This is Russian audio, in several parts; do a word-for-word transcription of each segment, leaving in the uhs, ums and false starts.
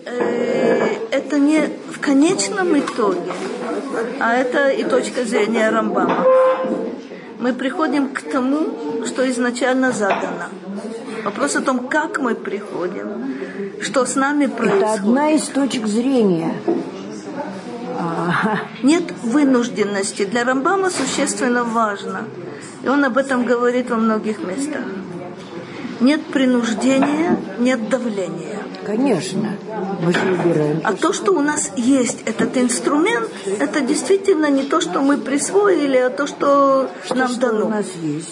э, это не в конечном итоге, а это и точка зрения Рамбама. Мы приходим к тому, что изначально задано. Вопрос о том, как мы приходим, что с нами происходит. Это одна из точек зрения. Нет вынужденности. Для Рамбама существенно важно. И он об этом говорит во многих местах. Нет принуждения, нет давления. Конечно. Мы же выбираем. А то, что у нас есть этот инструмент, это действительно не то, что мы присвоили, а то, что, что нам что дано. У нас есть.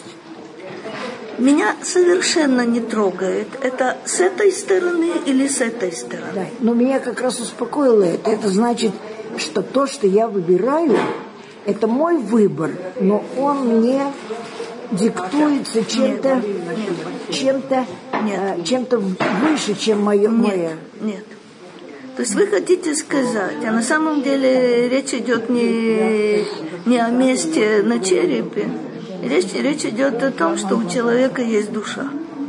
Меня совершенно не трогает. Это с этой стороны или с этой стороны. Да. Но меня как раз успокоило это. Это значит, что то, что я выбираю, это мой выбор, но он не диктуется чем-то, чем-то, Нет. чем-то выше, чем мое. Нет. Нет. То есть вы хотите сказать, а на самом деле речь идет не, не о месте на черепе, речь, речь идет о том, что у человека есть душа.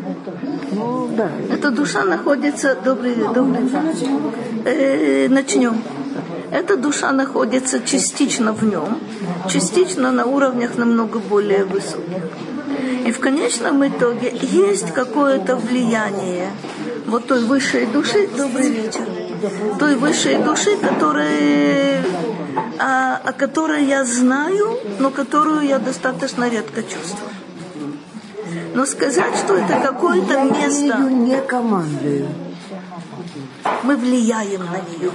Ну, да. Эта душа находится... Добрый, добрый день. Э, начнем. Эта душа находится частично в нем, частично на уровнях намного более высоких. И в конечном итоге есть какое-то влияние вот той высшей души, добрый вечер, той высшей души, которая, о, о которой я знаю, но которую я достаточно редко чувствую. Но сказать, что это какое-то место... Я не командую. Мы влияем на нее.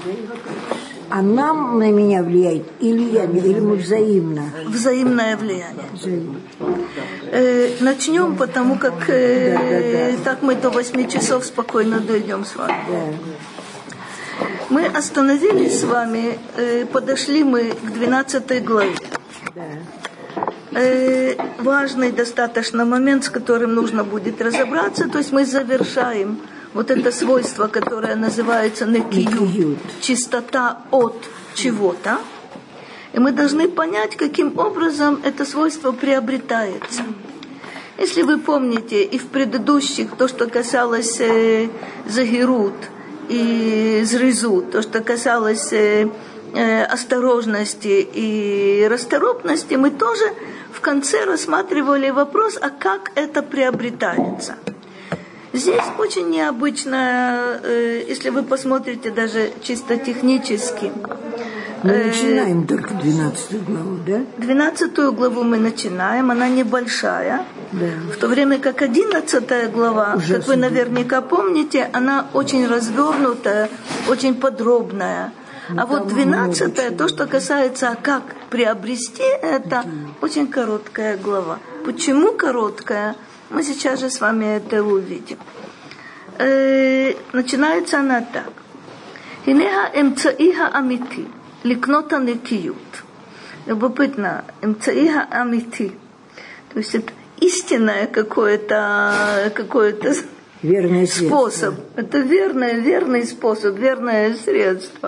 Она на меня влияет, или я, или мы взаимно? Взаимное влияние. Взаимно. Э, начнем, потому как э, да, да, да. так мы до восьми часов спокойно дойдем с вами. Да. Мы остановились с вами, э, подошли мы к двенадцатой главе. Да. Э, важный достаточно момент, с которым нужно будет разобраться, то есть мы завершаем вот это свойство, которое называется некиют, чистота от чего-то. И мы должны понять, каким образом это свойство приобретается. Если вы помните, и в предыдущих, то, что касалось э, загирут и зризут, то, что касалось э, э, осторожности и расторопности, мы тоже в конце рассматривали вопрос, а как это приобретается. Здесь очень необычно, э, если вы посмотрите даже чисто технически. Мы э, начинаем только двенадцатую главу, да? Двенадцатую главу мы начинаем, она небольшая. Да. В то время как одиннадцатая глава, ужасно, как вы наверняка помните, она очень развернутая, очень подробная. Ну, а вот двенадцатая, то, что касается, а как приобрести, это очень короткая глава. Почему короткая? Мы сейчас же с вами это увидим. Э, начинается она так. Инеха эмцаиха амити, ликнота некиют. Любопытно, эмцаиха амити. То есть это истинное какое-то, какое-то верный способ. Средство. Это верное, верный способ, верное средство.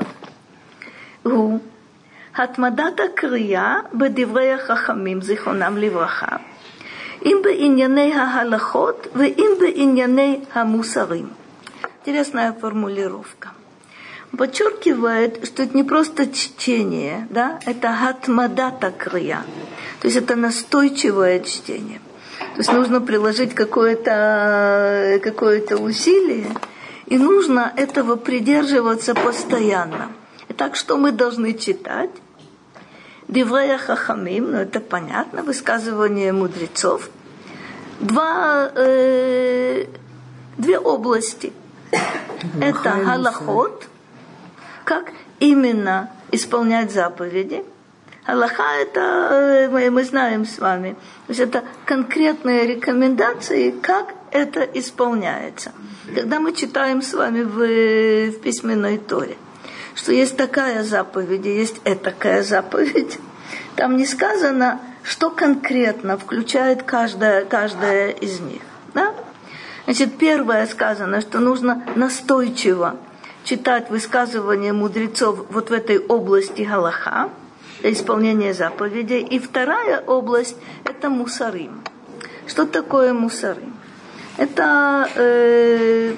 У хатмадата крия бедиврея хахамим зихонам ливраха. Им бы иньяней ха-халахот, в им бы иньяней ха-мусарим. Интересная формулировка. Подчеркивает, что это не просто чтение, да, это хатмадата крия. То есть это настойчивое чтение. То есть нужно приложить какое-то, какое-то усилие, и нужно этого придерживаться постоянно. Итак, что мы должны читать? Диврея хахамим, ну это понятно, высказывание мудрецов. Два, э, две области. Это галахот, как именно исполнять заповеди. Галаха это, мы, мы знаем с вами, то есть это конкретные рекомендации, как это исполняется. Когда мы читаем с вами в, в письменной Торе, что есть такая заповедь, есть этакая заповедь. Там не сказано, что конкретно включает каждая, каждая из них. Да? Значит, первое сказано, что нужно настойчиво читать высказывания мудрецов вот в этой области галаха, исполнение заповедей. И вторая область – это мусарим. Что такое мусарим? Это... Э,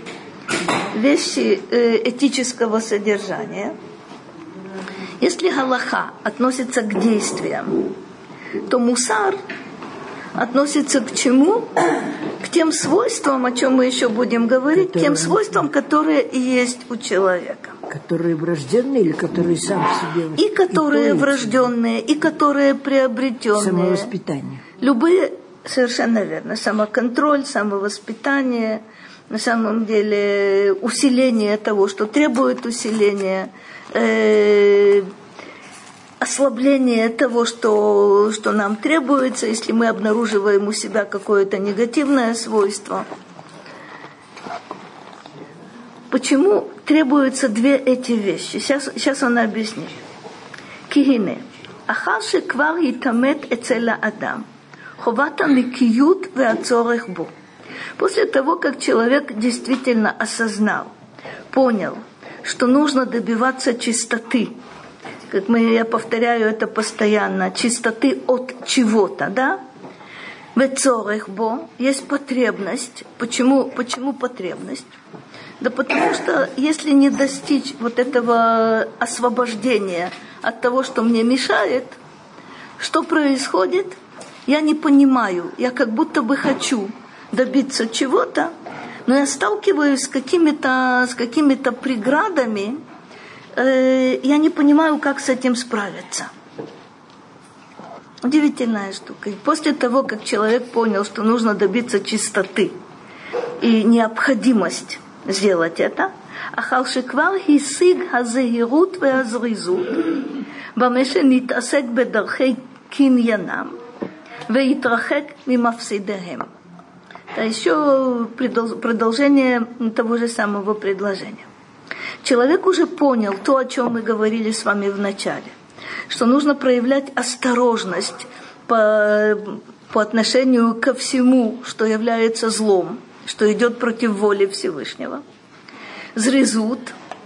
вещи этического содержания. Если галаха относится к действиям, то мусар относится к чему? К тем свойствам, о чем мы еще будем говорить, которые, тем свойствам, которые и есть у человека. Которые врожденные или которые сам в себе воспитываются? И которые врожденные, и которые приобретенные. Самовоспитание. Любые, совершенно верно, самоконтроль, самовоспитание, на самом деле усиление того, что требует усиления, э, ослабление того, что, что нам требуется, если мы обнаруживаем у себя какое-то негативное свойство. Почему требуются две эти вещи? Сейчас, сейчас он объяснит. Кихине. Ахар шеквар итамет эцел адам. Ховат аникиют веацорах бо. После того, как человек действительно осознал, понял, что нужно добиваться чистоты, как мы, я повторяю это постоянно, чистоты от чего-то, да? Вецорах бо, есть потребность. Почему, почему потребность? Да потому что если не достичь вот этого освобождения от того, что мне мешает, что происходит? Я не понимаю, я как будто бы хочу добиться чего-то, но я сталкиваюсь с какими-то, с какими-то преградами, э, я не понимаю, как с этим справиться. Удивительная штука. И после того, как человек понял, что нужно добиться чистоты и необходимость сделать это, אחר שכבר השיג הזהירות והזריזות במה שנתעסק בדרכי קניינם והתרחק ממפסידיהם. Это еще продолжение того же самого предложения. Человек уже понял то, о чем мы говорили с вами в начале, что нужно проявлять осторожность по, по отношению ко всему, что является злом, что идет против воли Всевышнего. Зрезут,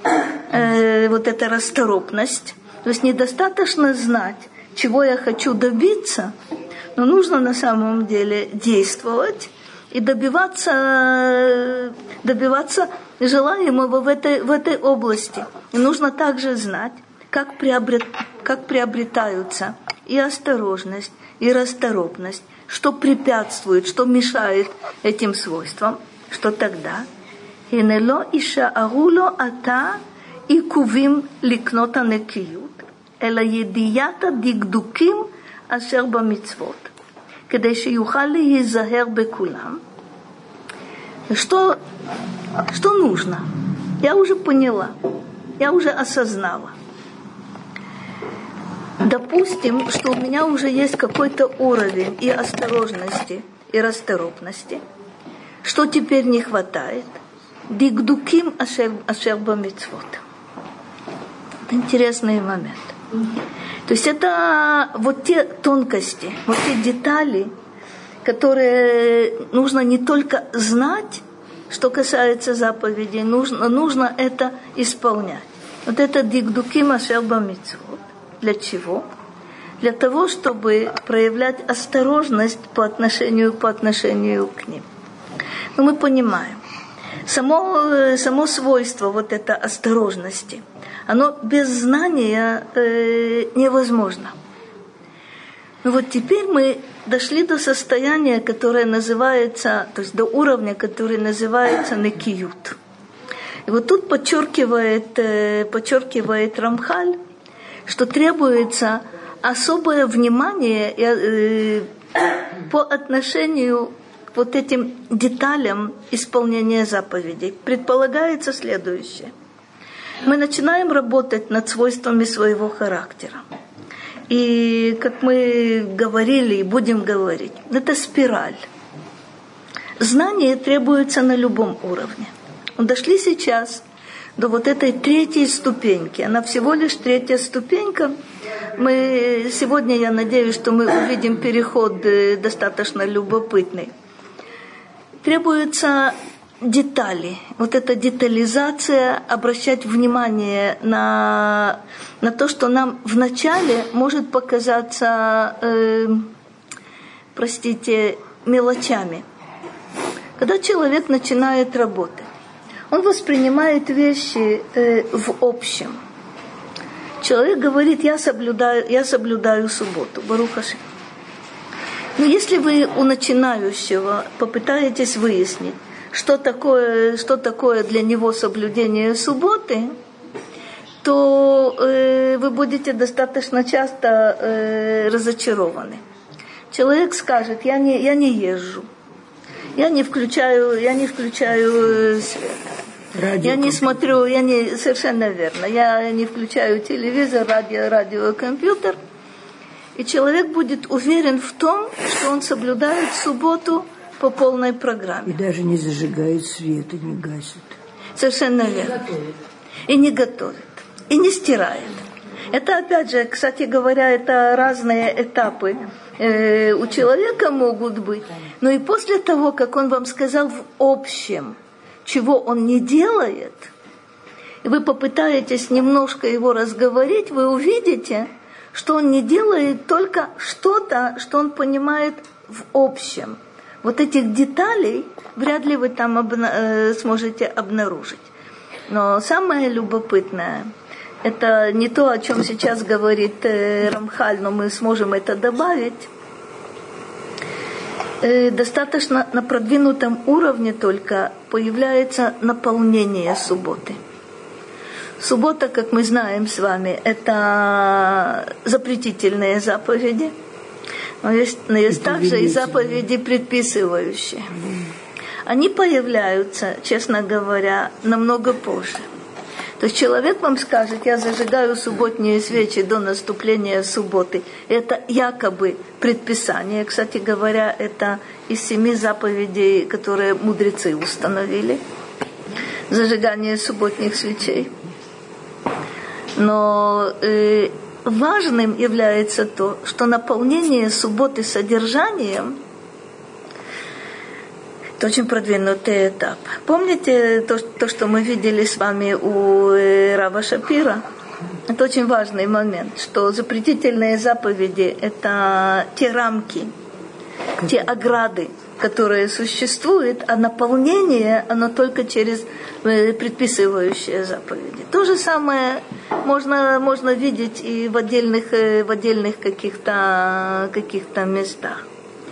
э, вот эта расторопность. То есть недостаточно знать, чего я хочу добиться, но нужно на самом деле действовать и добиваться, добиваться желаемого в этой, в этой области. И нужно также знать, как, приобрет, как приобретаются и осторожность, и расторопность, что препятствует, что мешает этим свойствам, что тогда «Инело ишааруло ата עיכובים לקנות הנקיות, אלא ידיעת הדקדוקים אשר במצוות, כדי שיוכל להיזהר בכולם». Что, что нужно? Я уже поняла, я уже осознала. Допустим, что у меня уже есть какой-то уровень и осторожности, и расторопности. Что теперь не хватает? Дикдуким ашер бамицвот. Интересный момент. То есть это вот те тонкости, вот те детали, которые нужно не только знать, что касается заповедей, нужно, нужно это исполнять. Вот это дикдуким ашер бамицвот. Для чего? Для того, чтобы проявлять осторожность по отношению, по отношению к ним. Но мы понимаем, само, само свойство вот этой осторожности, оно без знания э, невозможно. Но вот теперь мы дошли до состояния, которое называется, то есть до уровня, который называется некиют. И вот тут подчеркивает, э, подчеркивает Рамхаль, что требуется особое внимание э, по отношению к вот этим деталям исполнения заповедей. Предполагается следующее. Мы начинаем работать над свойствами своего характера. И, как мы говорили и будем говорить, это спираль. Знание требуется на любом уровне. Мы дошли сейчас до вот этой третьей ступеньки. Она всего лишь третья ступенька. Мы, сегодня, я надеюсь, что мы увидим переход достаточно любопытный. Требуются детали. Вот эта детализация, обращать внимание на, на то, что нам вначале может показаться, э, простите, мелочами. Когда человек начинает работать, Он воспринимает вещи э, в общем. Человек говорит, я соблюдаю, я соблюдаю субботу, Барух Ашем. Но если вы у начинающего попытаетесь выяснить, что такое, что такое для него соблюдение субботы, то э, вы будете достаточно часто э, разочарованы. Человек скажет, я не, я не езжу, я не включаю, я не включаю э, свет. Радио, я не смотрю, я не, совершенно верно, я не включаю телевизор, радио, радио, компьютер. И человек будет уверен в том, что он соблюдает субботу по полной программе. И даже не зажигает свет, и не гасит. Совершенно верно. И не готовит. И не стирает. Это, опять же, кстати говоря, это разные этапы э, у человека могут быть. Но и после того, как он вам сказал в общем, чего он не делает, и вы попытаетесь немножко его разговорить, вы увидите, что он не делает только что-то, что он понимает в общем. Вот этих деталей вряд ли вы там обна- э, сможете обнаружить. Но самое любопытное, это не то, о чем сейчас говорит э, Рамхаль, но мы сможем это добавить. Э, достаточно на продвинутом уровне только появляется наполнение субботы. Суббота, как мы знаем с вами, это запретительные заповеди, но есть, но есть также и заповеди предписывающие. Они появляются, честно говоря, намного позже. То есть человек вам скажет, я зажигаю субботние свечи до наступления субботы. Это якобы предписание. Кстати говоря, это из семи заповедей, которые мудрецы установили. Зажигание субботних свечей. Но э, важным является то, что наполнение субботы содержанием – это очень продвинутый этап. Помните то, то, что мы видели с вами у э, Рава Шапира? Это очень важный момент, что запретительные заповеди – это те рамки, те ограды, которые существуют, а наполнение, оно только через предписывающие заповеди. То же самое можно, можно видеть и в отдельных, в отдельных каких-то, каких-то местах.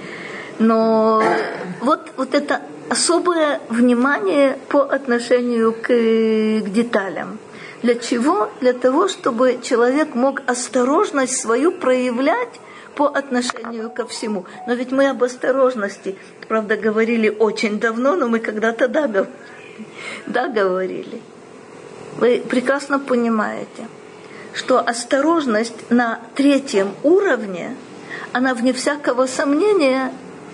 Но вот, вот это особое внимание по отношению к, к деталям. Для чего? Для того, чтобы человек мог осторожность свою проявлять по отношению ко всему. Но ведь мы об осторожности, правда, говорили очень давно, но мы когда-то да, говорили. Да, говорили. Вы прекрасно понимаете, что осторожность на третьем уровне, она вне всякого сомнения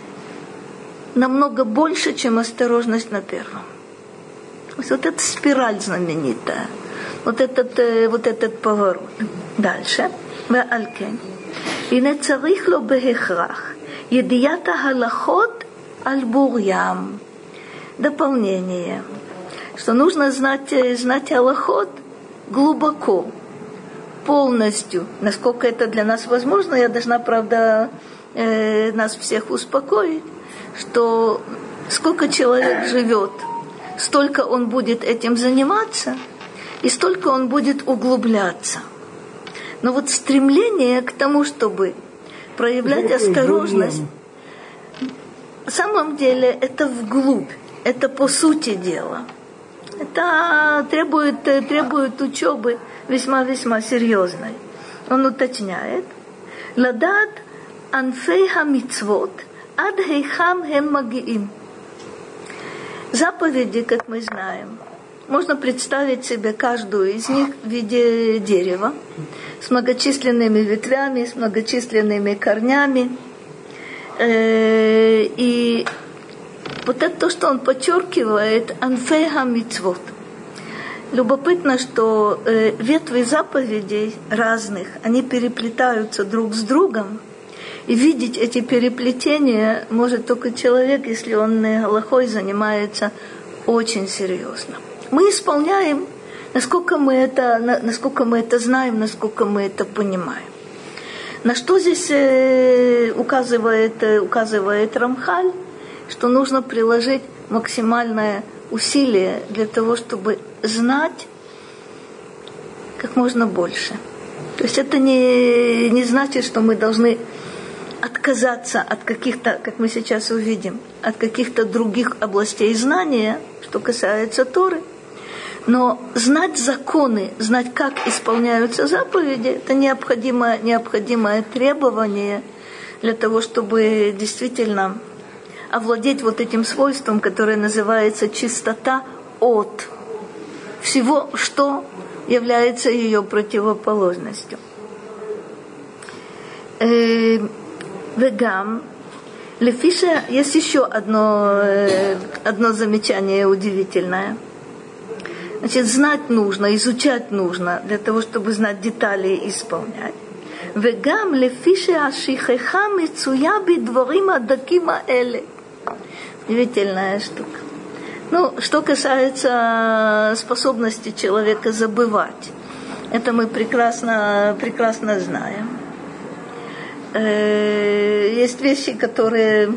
намного больше, чем осторожность на первом. Вот эта спираль знаменитая, вот этот, вот этот поворот. Дальше. Ве'алкен. הנה צריך לו בהכרח ידיעת ההלכות על בוריים. Дополнение, что нужно знать, знать алахот глубоко, полностью, насколько это для нас возможно. Я должна, правда, э, нас всех успокоить, что сколько человек живет, столько он будет этим заниматься, и столько он будет углубляться. Но вот стремление к тому, чтобы проявлять осторожность, на самом деле это вглубь, это по сути дела. Это требует, требует учебы весьма-весьма серьезной. Он уточняет, «Ладат анфей хамицвот ад хейхам хем магиим». Заповеди, как мы знаем, можно представить себе каждую из них в виде дерева с многочисленными ветвями, с многочисленными корнями. И вот это то, что он подчеркивает, анфей хамицвот. Любопытно, что ветви заповедей разных, они переплетаются друг с другом. И видеть эти переплетения может только человек, если он галахой занимается очень серьезно. Мы исполняем, насколько мы это, насколько мы это знаем, насколько мы это понимаем. На что здесь указывает, указывает Рамхаль, что нужно приложить максимальное усилия для того, чтобы знать как можно больше. То есть это не, не значит, что мы должны отказаться от каких-то, как мы сейчас увидим, от каких-то других областей знания, что касается Торы. Но знать законы, знать, как исполняются заповеди, это необходимое, необходимое требование для того, чтобы действительно овладеть вот этим свойством, которое называется чистота от всего, что является ее противоположностью. Вегам, лефиша, есть еще одно, одно замечание удивительное. Значит, знать нужно, изучать нужно, для того, чтобы знать детали и исполнять. Вегам лефиша ашихеха мицуя бидворим адаким аэле. Удивительная штука. Ну, что касается способности человека забывать, это мы прекрасно, прекрасно знаем. Есть вещи, которые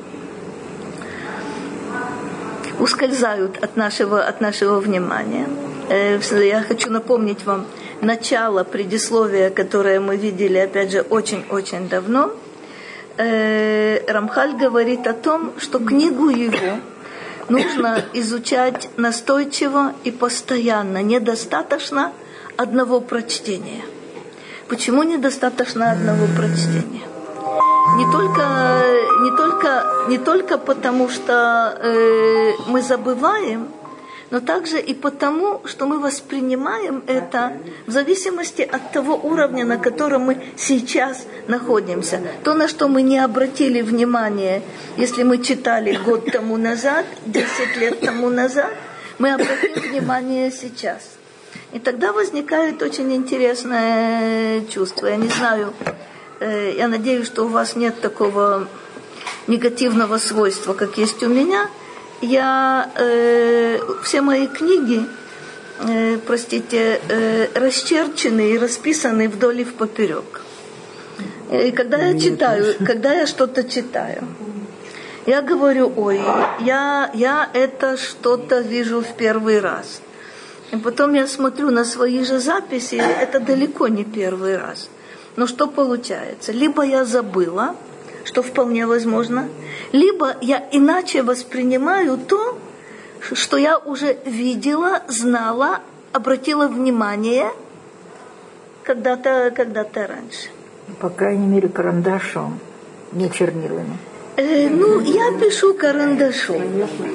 ускользают от нашего, от нашего внимания. Я хочу напомнить вам начало предисловия, которое мы видели, опять же, очень-очень давно. Рамхаль говорит о том, что книгу его нужно изучать настойчиво и постоянно. Недостаточно одного прочтения. Почему недостаточно одного прочтения? Не только, не только, не только потому, что э, мы забываем, но также и потому, что мы воспринимаем это в зависимости от того уровня, на котором мы сейчас находимся. То, на что мы не обратили внимания, если мы читали год тому назад, десять лет тому назад, мы обратим внимание сейчас. И тогда возникает очень интересное чувство. Я не знаю, э, я надеюсь, что у вас нет такого негативного свойства, как есть у меня. Я э, все мои книги, э, простите, э, расчерчены и расписаны вдоль и впоперек. И когда я читаю, когда я что-то читаю, я говорю, ой, я, я это что-то вижу в первый раз. И потом я смотрю на свои же записи, это далеко не первый раз. Но что получается? Либо я забыла, что вполне возможно, либо я иначе воспринимаю то, что я уже видела, знала, обратила внимание когда-то, когда-то раньше. По крайней мере, карандашом, не чернилами. Э, ну, я пишу карандашом.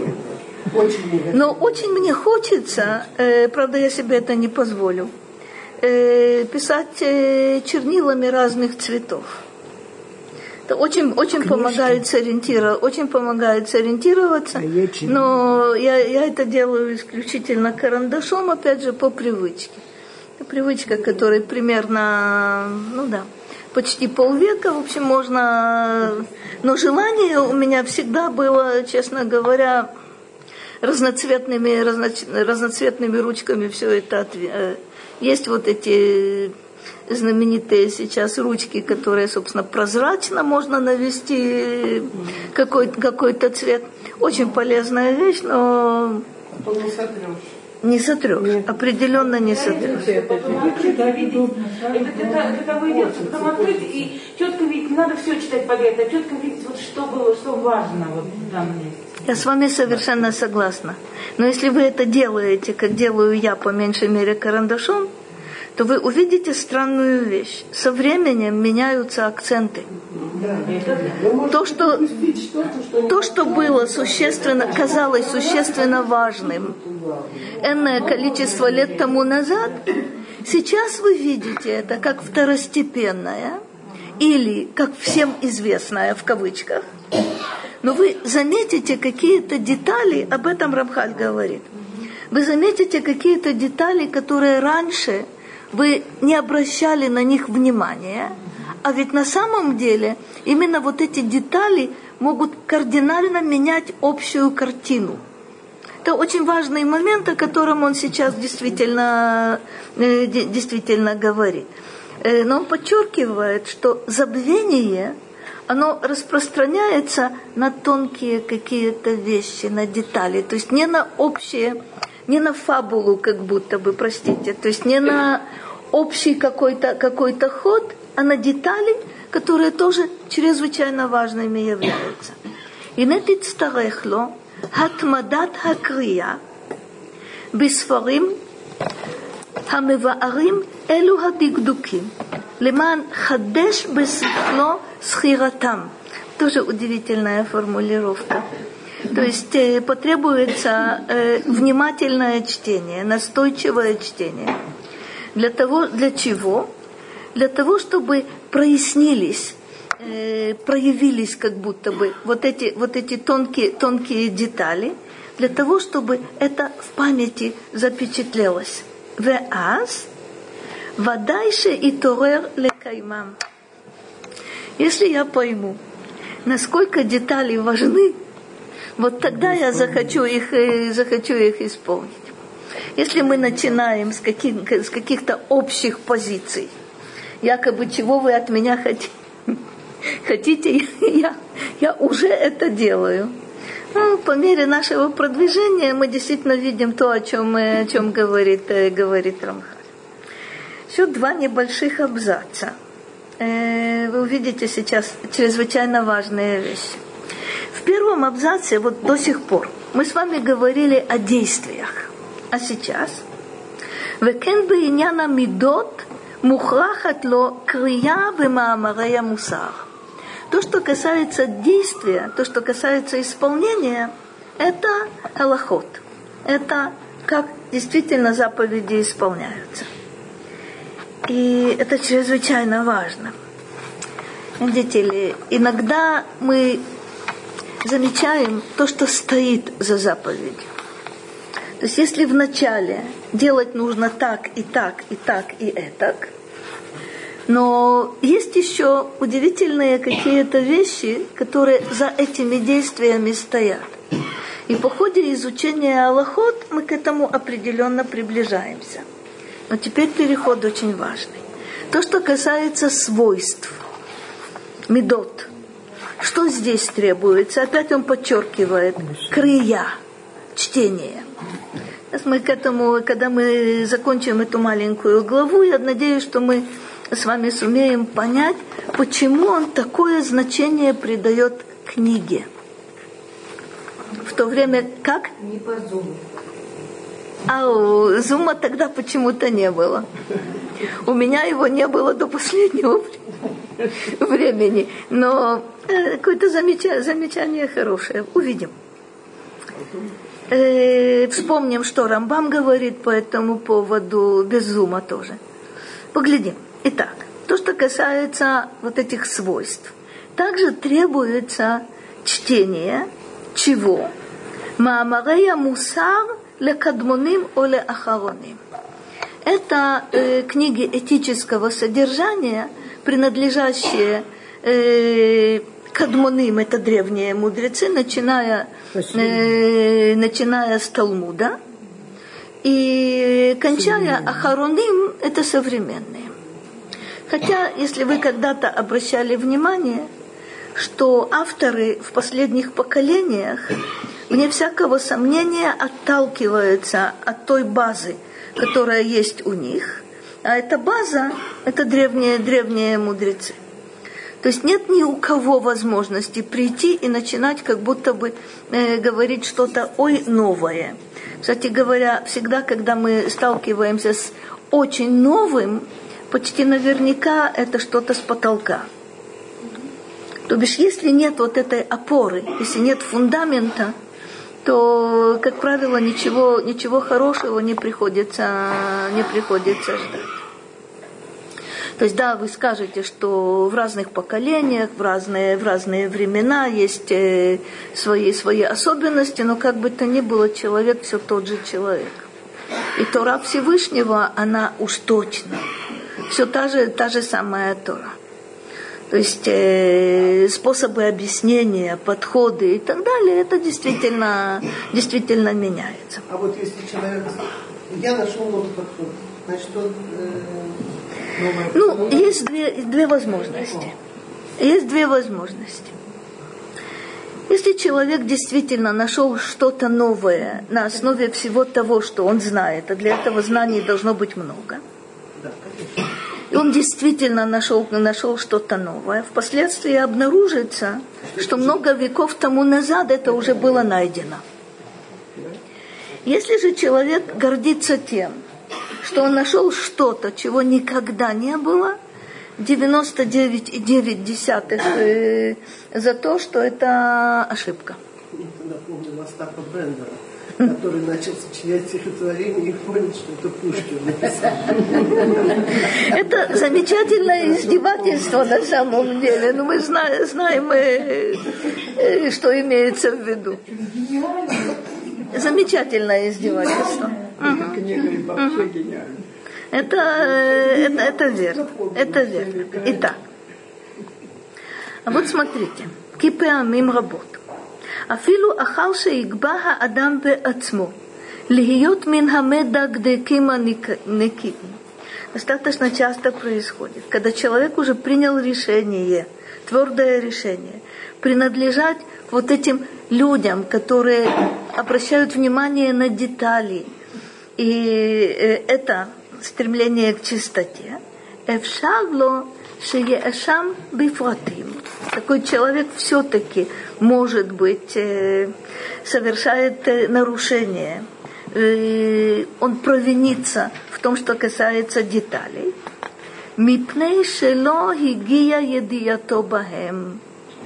Но очень мне хочется, э, правда, я себе это не позволю, э, писать э, чернилами разных цветов. Это очень, очень помогает сориентироваться, очень помогает сориентироваться, но я, я это делаю исключительно карандашом, опять же, по привычке. Это привычка, которая примерно, ну да, почти полвека, в общем, можно... Но желание у меня всегда было, честно говоря, разноцветными, разноц... разноцветными ручками все это... Отв... Есть вот эти... знаменитые сейчас ручки, которые, собственно, прозрачно можно навести какой-то, какой-то цвет. Очень полезная вещь, но не сотрешь. Не сотрешь. Определенно не сотрешь. Когда вы идете, потом открыть и четко видеть, не надо все читать подряд, а четко видеть, вот что было, что важно вот в данном месте. Я с вами совершенно согласна. Но если вы это делаете, как делаю я, по меньшей мере, карандашом, то вы увидите странную вещь. Со временем меняются акценты. То, что, то, что было существенно, казалось существенно важным энное количество лет тому назад, сейчас вы видите это как второстепенное или как всем известное в кавычках. Но вы заметите какие-то детали, об этом Рамхаль говорит. Вы заметите какие-то детали, которые раньше вы не обращали на них внимания, а ведь на самом деле именно вот эти детали могут кардинально менять общую картину. Это очень важный момент, о котором он сейчас действительно, действительно говорит. Но он подчеркивает, что забвение, оно распространяется на тонкие какие-то вещи, на детали. То есть не на общее, не на фабулу как будто бы, простите. То есть не на общий какой-то, какой-то ход, а на детали, которые тоже чрезвычайно важными являются. הנה תצטרך לו התמדת הקריאה בספרים המבארים אלו הדקדוקים למען חדש בשכלו סחירתם. Тоже удивительная формулировка. То есть э, потребуется э, внимательное чтение, настойчивое чтение. Для того, для чего? Для того, чтобы прояснились, э, проявились как будто бы вот эти, вот эти тонкие, тонкие детали, для того, чтобы это в памяти запечатлелось. Веаз вадайше и торер лекаймам. Если я пойму, насколько детали важны, вот тогда я захочу их, захочу их исполнить. Если мы начинаем с, каких, с каких-то общих позиций, якобы чего вы от меня хотите, хотите я, я уже это делаю. Ну, по мере нашего продвижения мы действительно видим то, о чем, о чем говорит, говорит Рамхаль. Еще два небольших абзаца. Вы увидите сейчас чрезвычайно важные вещи. В первом абзаце, вот до сих пор, мы с вами говорили о действиях. А сейчас «Векен бейняна мидот мухрахат ло крия бемаамарей мусар». То, что касается действия, то, что касается исполнения, это галахот. Это как действительно заповеди исполняются. И это чрезвычайно важно. Видите ли, иногда мы замечаем то, что стоит за заповедью. То есть если вначале делать нужно так и так, и так, и этак, но есть еще удивительные какие-то вещи, которые за этими действиями стоят. И по ходе изучения алахот мы к этому определенно приближаемся. Но теперь переход очень важный. То, что касается свойств, медот. Что здесь требуется? Опять он подчеркивает. Крия. Чтение. Сейчас мы к этому, когда мы закончим эту маленькую главу, я надеюсь, что мы с вами сумеем понять, почему он такое значение придает книге. В то время как? Не по зуму. А у зума тогда почему-то не было. У меня его не было до последнего времени. Но какое-то замечание, замечание хорошее. Увидим. Э, вспомним, что Рамбам говорит по этому поводу, без зума тоже. Поглядим. Итак, то, что касается вот этих свойств. Также требуется чтение чего? Маамарея мусар лекадмоним оле ахароним. Это э, книги этического содержания, принадлежащие э, кадмоним, это древние мудрецы, начиная, э, начиная с Талмуда, и кончая ахароним, это современные. Хотя, если вы когда-то обращали внимание, что авторы в последних поколениях, вне всякого сомнения, отталкиваются от той базы, которая есть у них, а эта база – это древние, древние мудрецы. То есть нет ни у кого возможности прийти и начинать как будто бы э, говорить что-то ой новое. Кстати говоря, всегда, когда мы сталкиваемся с очень новым, почти наверняка это что-то с потолка. То бишь, если нет вот этой опоры, если нет фундамента, то, как правило, ничего, ничего хорошего не приходится, не приходится ждать. То есть, да, вы скажете, что в разных поколениях, в разные, в разные времена есть э, свои, свои особенности, но как бы то ни было, человек все тот же человек. И Тора Всевышнего, она уж точно, все та же, та же самая Тора. То есть э, способы объяснения, подходы и так далее, это действительно, действительно меняется. А вот если человек, я нашел новый подход, значит, он... Э, новый ну, есть две, две возможности. Есть две возможности. Если человек действительно нашел что-то новое на основе всего того, что он знает, а для этого знаний должно быть много, и он действительно нашел, нашел что-то новое, впоследствии обнаружится, что много веков тому назад это уже было найдено. Если же человек гордится тем, что он нашел что-то, чего никогда не было, девяносто девять целых девять десятых э, за то, что это ошибка. Напомнил Остапа Бендера, который начал сочинять стихотворение и понял, что это Пушкин написал. Это замечательное издевательство на самом деле, но мы знаем, знаем э, э, что имеется в виду. Замечательное издевательство. Угу. Это, это, это верно. Это верно. Итак. А вот смотрите. כפעמים רבות. אפילו אחר שיקבע האדם בעצמו להיות מן המדקדקים הנקיים. Достаточно часто происходит, когда человек уже принял решение, твердое решение, принадлежать вот этим людям, которые обращают внимание на детали. И это стремление к чистоте. Эфшарло шеешам бифратим. Такой человек все-таки, может быть, совершает нарушение. Он провинится в том, что касается деталей. Мипней шело хигия едиято бахем.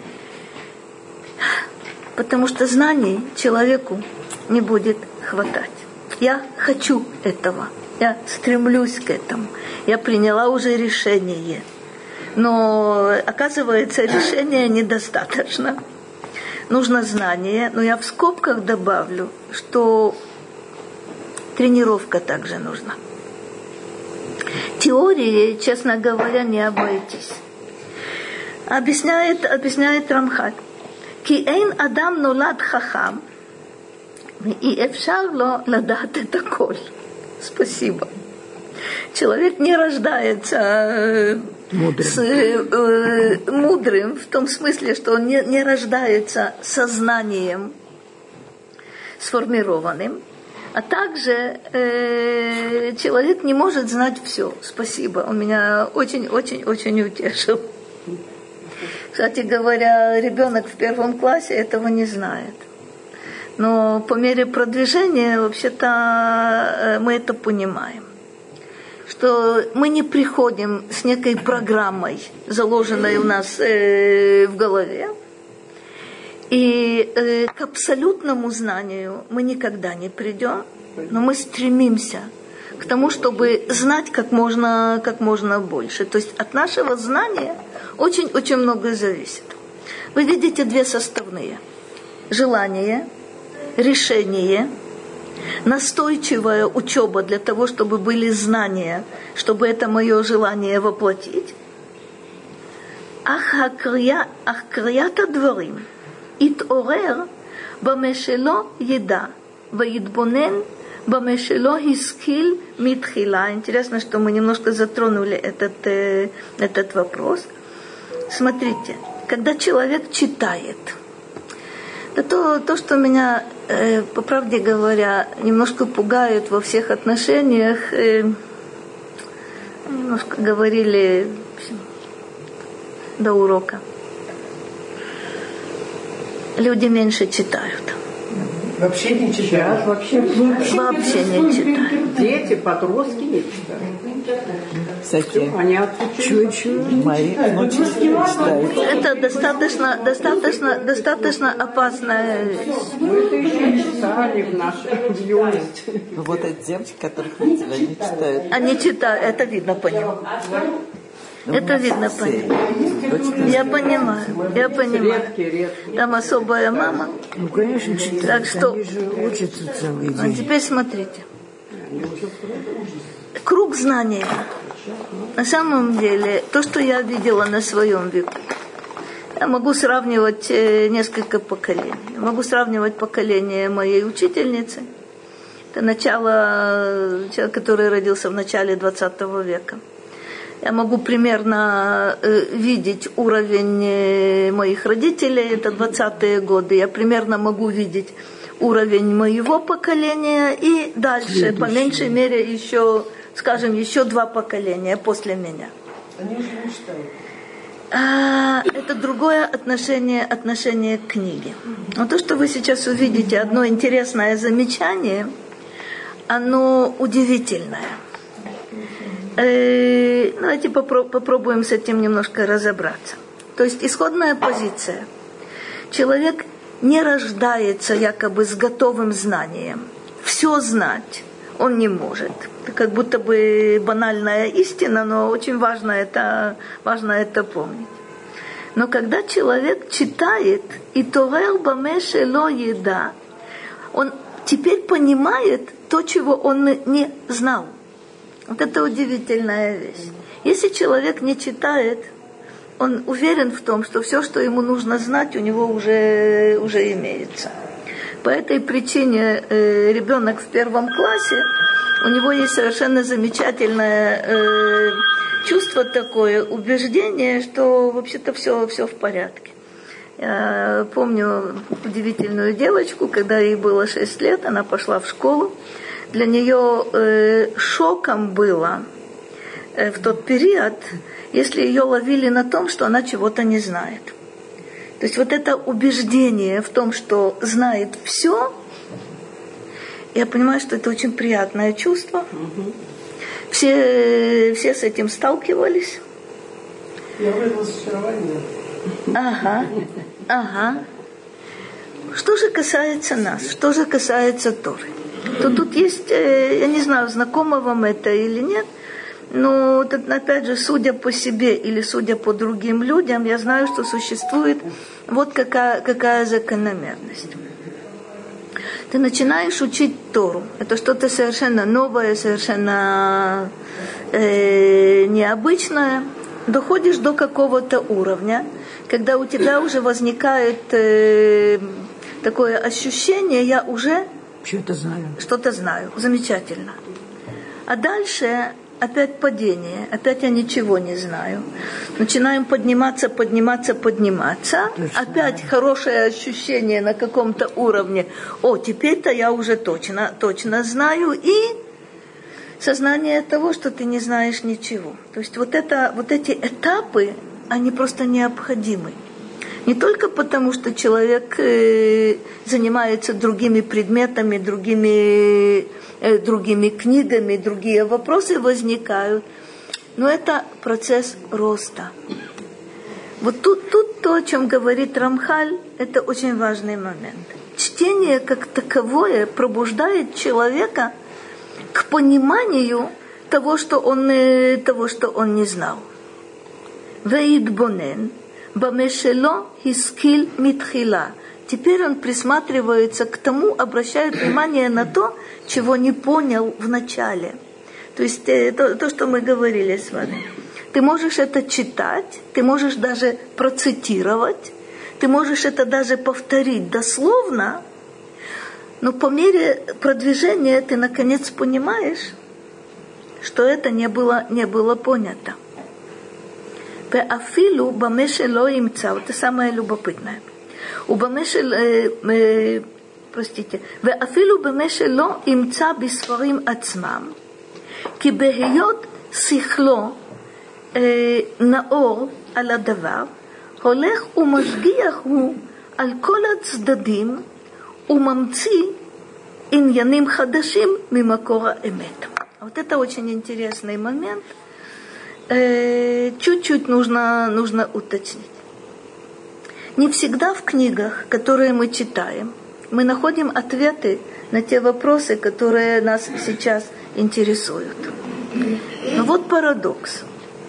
Потому что знаний человеку не будет хватать. Я хочу этого. Я стремлюсь к этому. Я приняла уже решение. Но, оказывается, решения недостаточно. Нужно знание. Но я в скобках добавлю, что тренировка также нужна. Теории, честно говоря, не обойтись. Объясняет, объясняет Рамхаль. Ки эйн адам нолад хахам, и эфшар ло ладат это коль. Спасибо. Человек не рождается мудрым. С, э, мудрым в том смысле, что он не, не рождается сознанием сформированным, а также э, человек не может знать все. Спасибо. Он меня очень-очень-очень утешил. Кстати говоря, ребенок в первом классе этого не знает. Но по мере продвижения, вообще-то, мы это понимаем. Что мы не приходим с некой программой, заложенной у нас э, в голове. И э, к абсолютному знанию мы никогда не придем, но мы стремимся к тому, чтобы знать как можно, как можно больше. То есть от нашего знания очень-очень много зависит. Вы видите две составные. Желание, решение, настойчивая учеба для того, чтобы были знания, чтобы это мое желание воплотить. Ах крият дворим התעורר במה שלא ידע ויתבונן במה שלא השכיל מתחילה. Интересно, что мы немножко затронули этот, э, этот вопрос. Смотрите, когда человек читает, это то, то что меня, э, по правде говоря, немножко пугает во всех отношениях. Э, немножко говорили до урока. Люди меньше читают. Вообще не читают. Вообще, вообще не читают. Дети, подростки не читают. Кстати, они чуть-чуть. Мои внуки читают. Это достаточно, достаточно, достаточно опасная вещь. Мы это еще не читали в нашей юности. Ну вот эти девочки, которых видели, они читают. Они читают, это видно по ним. Это видно по ним. Я понимаю, я понимаю. Там особая мама. Ну, конечно, читают. Так что, они же учатся целый день. а теперь смотрите. Круг знания. На самом деле, то, что я видела на своем веку, я могу сравнивать несколько поколений. Я могу сравнивать поколение моей учительницы. Это начало, человек, который родился в начале двадцатого века. Я могу примерно э, видеть уровень э, моих родителей, это двадцатые годы. Я примерно могу видеть уровень моего поколения и дальше, следующий. По меньшей мере, еще, скажем, еще два поколения после меня. Они уже не читают. А, это другое отношение, отношение к книге. Но то, что вы сейчас увидите, одно интересное замечание, оно удивительное. Э, давайте попро- попробуем с этим немножко разобраться. То есть исходная позиция. Человек не рождается якобы с готовым знанием. Все знать он не может. Это как будто бы банальная истина, но очень важно это, важно это помнить. Но когда человек читает и торер баме шело еда, он теперь понимает то, чего он не знал. Вот это удивительная вещь. Если человек не читает, он уверен в том, что все, что ему нужно знать, у него уже, уже имеется. По этой причине э, ребенок в первом классе, у него есть совершенно замечательное э, чувство такое, убеждение, что вообще-то все, все в порядке. Я помню удивительную девочку, когда ей было шесть лет, она пошла в школу. Для нее э, шоком было э, в тот период, если ее ловили на том, что она чего-то не знает. То есть вот это убеждение в том, что знает все, я понимаю, что это очень приятное чувство. Угу. Все, все с этим сталкивались. Я вызвала разочарование. Ага, ага. Что же касается нас, что же касается Торы, то тут есть, я не знаю, знакомо вам это или нет, но опять же, судя по себе или судя по другим людям, я знаю, что существует вот какая, какая закономерность. Ты начинаешь учить Тору. Это что-то совершенно новое, совершенно э, необычное. Доходишь до какого-то уровня, когда у тебя уже возникает э, такое ощущение, я уже что-то знаю. Что-то знаю. Замечательно. А дальше опять падение. Опять я ничего не знаю. Начинаем подниматься, подниматься, подниматься. Точно. Опять хорошее ощущение на каком-то уровне. О, теперь-то я уже точно, точно знаю. И сознание того, что ты не знаешь ничего. То есть вот, это, вот эти этапы, они просто необходимы. Не только потому, что человек э, занимается другими предметами, другими, э, другими книгами, другие вопросы возникают, но это процесс роста. Вот тут, тут то, о чем говорит Рамхаль, это очень важный момент. Чтение как таковое пробуждает человека к пониманию того, что он, э, того, что он не знал. Веидбонен. Бамешело хискил митхила. Теперь он присматривается к тому, обращает внимание на то, чего не понял в начале. То есть то, то, что мы говорили с вами. Ты можешь это читать, ты можешь даже процитировать, ты можешь это даже повторить дословно, но по мере продвижения ты наконец понимаешь, что это не было, не было понято. ואפילו במה שלא ימצא, это самое любопытное. ובמה של, простите, ואפילו במה שלא ימצא בספרים עצמם, כי בהיות שכלו נאור על הדבר, הולך ומשגיח הוא על כל הצדדים, וממציא עניינים חדשים ממקור האמת. Вот это очень интересный момент. Чуть-чуть нужно, нужно уточнить. Не всегда в книгах, которые мы читаем, мы находим ответы на те вопросы, которые нас сейчас интересуют. Но вот парадокс,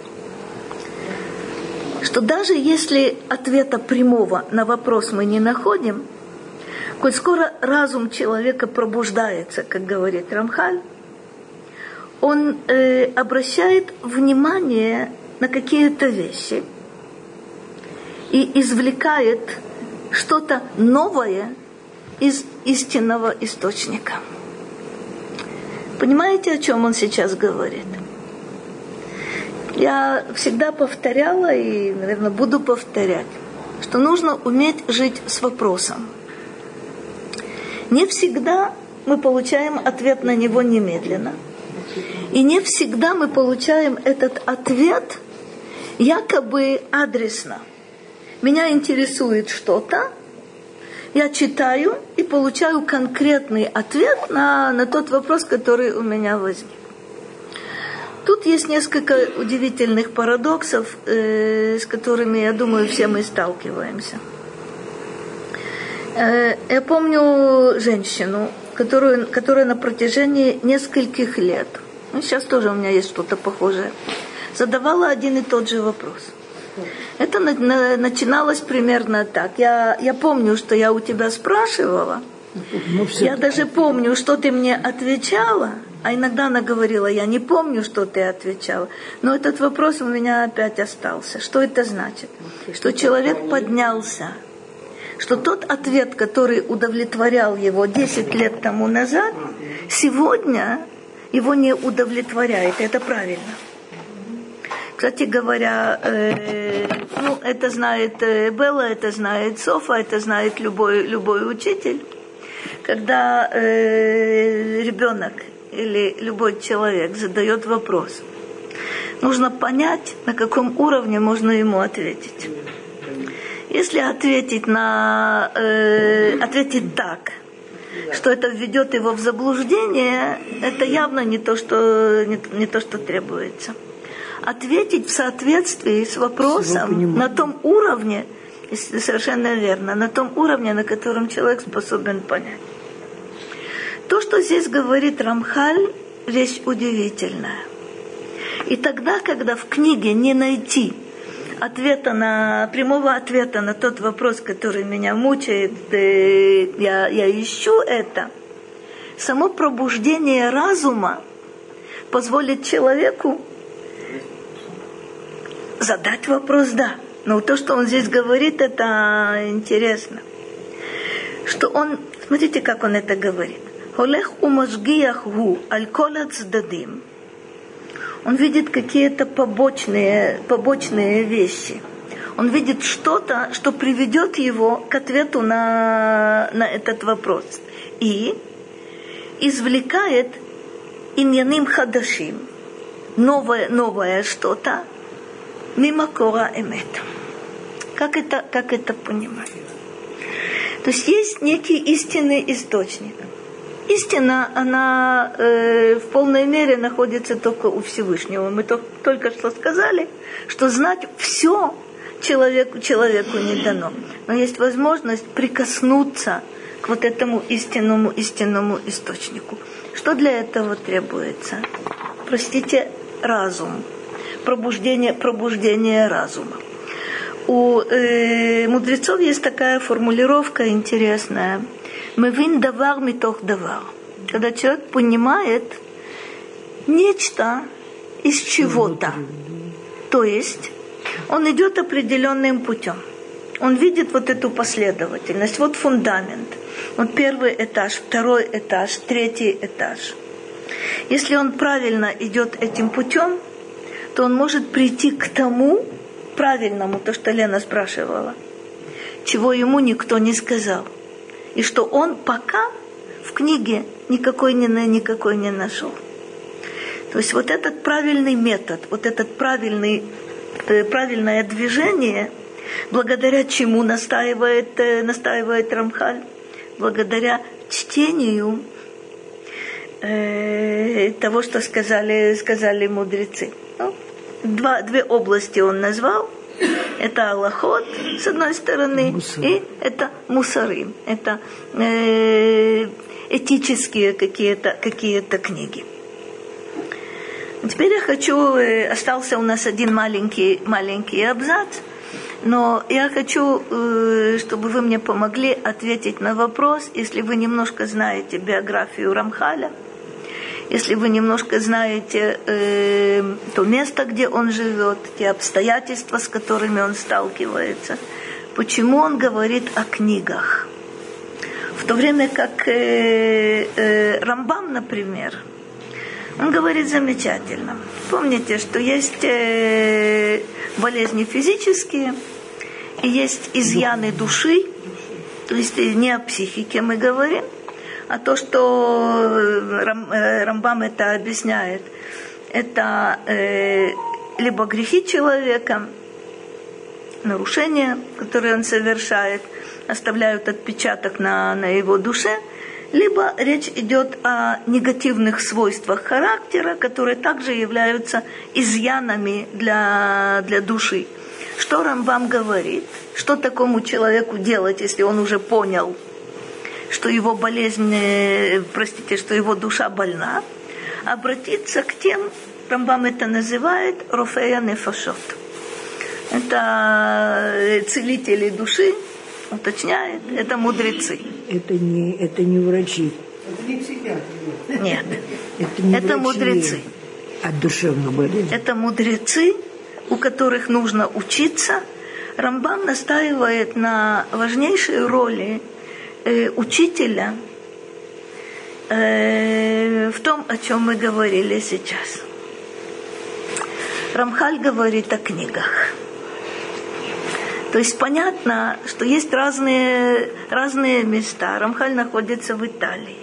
что даже если ответа прямого на вопрос мы не находим, коль скоро разум человека пробуждается, как говорит Рамхаль, он э, обращает внимание на какие-то вещи и извлекает что-то новое из истинного источника. Понимаете, о чем он сейчас говорит? Я всегда повторяла и, наверное, буду повторять, что нужно уметь жить с вопросом. Не всегда мы получаем ответ на него немедленно. И не всегда мы получаем этот ответ якобы адресно. Меня интересует что-то, я читаю и получаю конкретный ответ на, на тот вопрос, который у меня возник. Тут есть несколько удивительных парадоксов, э, с которыми, я думаю, все мы сталкиваемся. Э, я помню женщину, которую, которая на протяжении нескольких лет, ну, сейчас тоже у меня есть что-то похожее, задавала один и тот же вопрос. Это на, на, начиналось примерно так. Я, я помню, что я у тебя спрашивала, я даже помню, что ты мне отвечала, а иногда она говорила, я не помню, что ты отвечала, но этот вопрос у меня опять остался. Что это значит? Что человек поднялся, что тот ответ, который удовлетворял его десять лет тому назад, сегодня его не удовлетворяет. Это правильно. Кстати говоря, э, ну, это знает э, Белла, это знает Софа, это знает любой, любой учитель. Когда э, ребенок или любой человек задает вопрос, нужно понять, на каком уровне можно ему ответить. Если ответить, на, э, ответить так, что это введет его в заблуждение, это явно не то, что, не, не то, что требуется. Ответить в соответствии с вопросом на том уровне, совершенно верно, на том уровне, на котором человек способен понять. То, что здесь говорит Рамхаль, вещь удивительная. И тогда, когда в книге не найти ответа на, прямого ответа на тот вопрос, который меня мучает, я, я ищу это, само пробуждение разума позволит человеку задать вопрос «да». Но то, что он здесь говорит, это интересно. Что он, смотрите, как он это говорит. «Холех умашгиях гу аль кол ацдадим». Он видит какие-то побочные, побочные вещи. Он видит что-то, что приведет его к ответу на, на этот вопрос. И извлекает иньяним хадашим, новое, новое что-то, мимо кора эмет. Как это, как это понимать? То есть есть некий истинный источник. Истина, она э, в полной мере находится только у Всевышнего. Мы то, только что сказали, что знать все человеку, человеку не дано. Но есть возможность прикоснуться к вот этому истинному, истинному источнику. Что для этого требуется? Простите, разум. Пробуждение, пробуждение разума. У э, мудрецов есть такая формулировка интересная. «Мевин давар митох давар». Когда человек понимает нечто из чего-то. То есть он идет определенным путем. Он видит вот эту последовательность. Вот фундамент. Вот первый этаж, второй этаж, третий этаж. Если он правильно идет этим путем, то он может прийти к тому правильному, то, что Лена спрашивала, чего ему никто не сказал. И что он пока в книге никакой не, никакой не нашел. То есть вот этот правильный метод, вот этот правильный, правильное движение, благодаря чему настаивает, настаивает Рамхаль, благодаря чтению э, того, что сказали, сказали мудрецы. Ну, два, две области он назвал. Это алахот, с одной стороны, Мусар. И это мусарим. Это э, этические какие-то, какие-то книги. Теперь я хочу, э, остался у нас один маленький, маленький абзац, но я хочу, э, чтобы вы мне помогли ответить на вопрос, если вы немножко знаете биографию Рамхаля, если вы немножко знаете э, то место, где он живет, те обстоятельства, с которыми он сталкивается, почему он говорит о книгах. В то время как э, э, Рамбам, например, Он говорит замечательно. Помните, что есть э, болезни физические и есть изъяны души, то есть не о психике мы говорим, а то, что Рам, э, Рамбам это объясняет, это э, либо грехи человека, нарушения, которые он совершает, оставляют отпечаток на, на его душе, либо речь идет о негативных свойствах характера, которые также являются изъянами для, для души. Что Рамбам говорит? Что такому человеку делать, если он уже понял, что его болезнь, простите, что его душа больна? Обратиться к тем, Рамбам это называет рофея нефашот. Это целители души, уточняет, это мудрецы. Это не, это не врачи. Это не психиатры. Нет. Это, не это врачи мудрецы. От душевной болезни. Это мудрецы, у которых нужно учиться. Рамбам настаивает на важнейшей роли э, учителя э, в том, о чем мы говорили сейчас. Рамхаль говорит о книгах. То есть понятно, что есть разные, разные места. Рамхаль находится в Италии.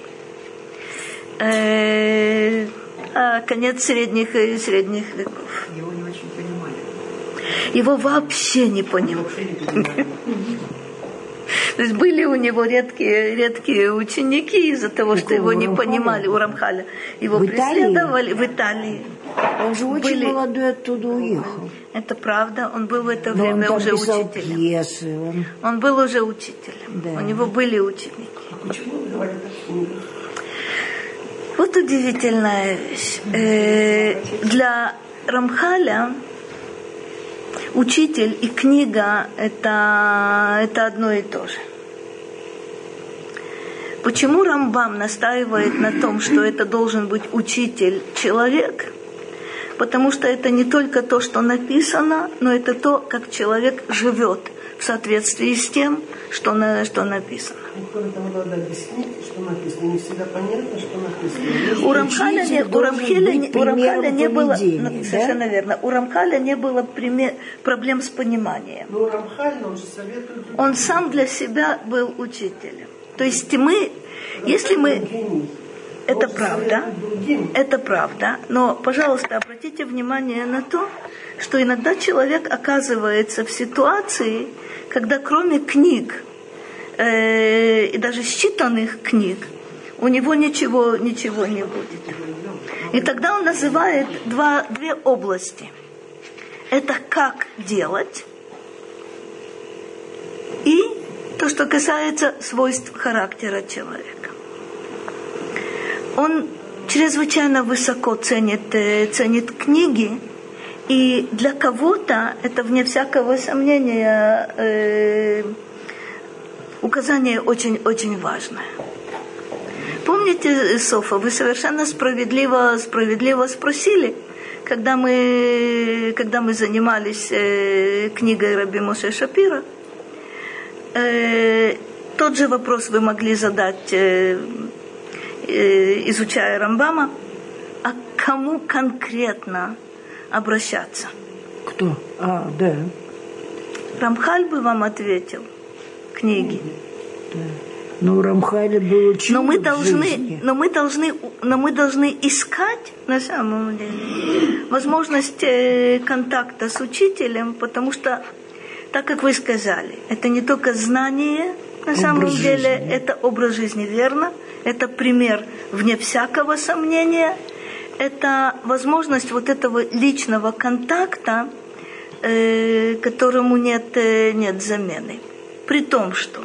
Э, а конец средних, средних веков. Его не очень понимали. Его вообще не понимали. То есть были у него редкие, редкие ученики из-за того, что его не понимали, у Рамхаля. Его преследовали в Италии. Он же очень были... молодой оттуда уехал. Это правда, он был в это Но время он уже писал учителем. Пьесы, он... он был уже учителем. Да. У него были ученики. Почему вы говорите о книгах? Вот удивительная вещь. Э, для Рамхаля учитель и книга это, это одно и то же. Почему Рамбам настаивает на том, что это должен быть учитель-человек? Потому что это не только то, что написано, но это то, как человек живет в соответствии с тем, что, на, что написано. Кроме того, надо объяснить, что написано. Не всегда понятно, что написано. У Рамхаля не, у Рамхаля не, у Рамхаля не было, да? совершенно верно, у Рамхаля не было пример, проблем с пониманием. Но Рамхаль, он же советует... Он сам для себя был учителем. То есть мы, если мы... Это правда, это правда, но, пожалуйста, обратите внимание на то, что иногда человек оказывается в ситуации, когда кроме книг э, и даже считанных книг у него ничего, ничего не будет. И тогда он называет два, две области. Это как делать и то, что касается свойств характера человека. Он чрезвычайно высоко ценит, ценит книги, и для кого-то это, вне всякого сомнения, э, указание очень-очень важное. Помните, Софа, вы совершенно справедливо, справедливо спросили, когда мы, когда мы занимались э, книгой Раби Моше Шапира, э, тот же вопрос вы могли задать, э, изучая Рамбама, а к кому конкретно обращаться? Кто? А, да. Рамхаль бы вам ответил. Книги. Да. Но у Рамхаля было чудо но мы должны, в жизни. но мы должны, но мы должны искать на самом деле возможность контакта с учителем, потому что, так как вы сказали, это не только знание, на образ самом жизни. деле это образ жизни, верно? Это пример вне всякого сомнения. Это возможность вот этого личного контакта, э, которому нет, э, нет замены. При том, что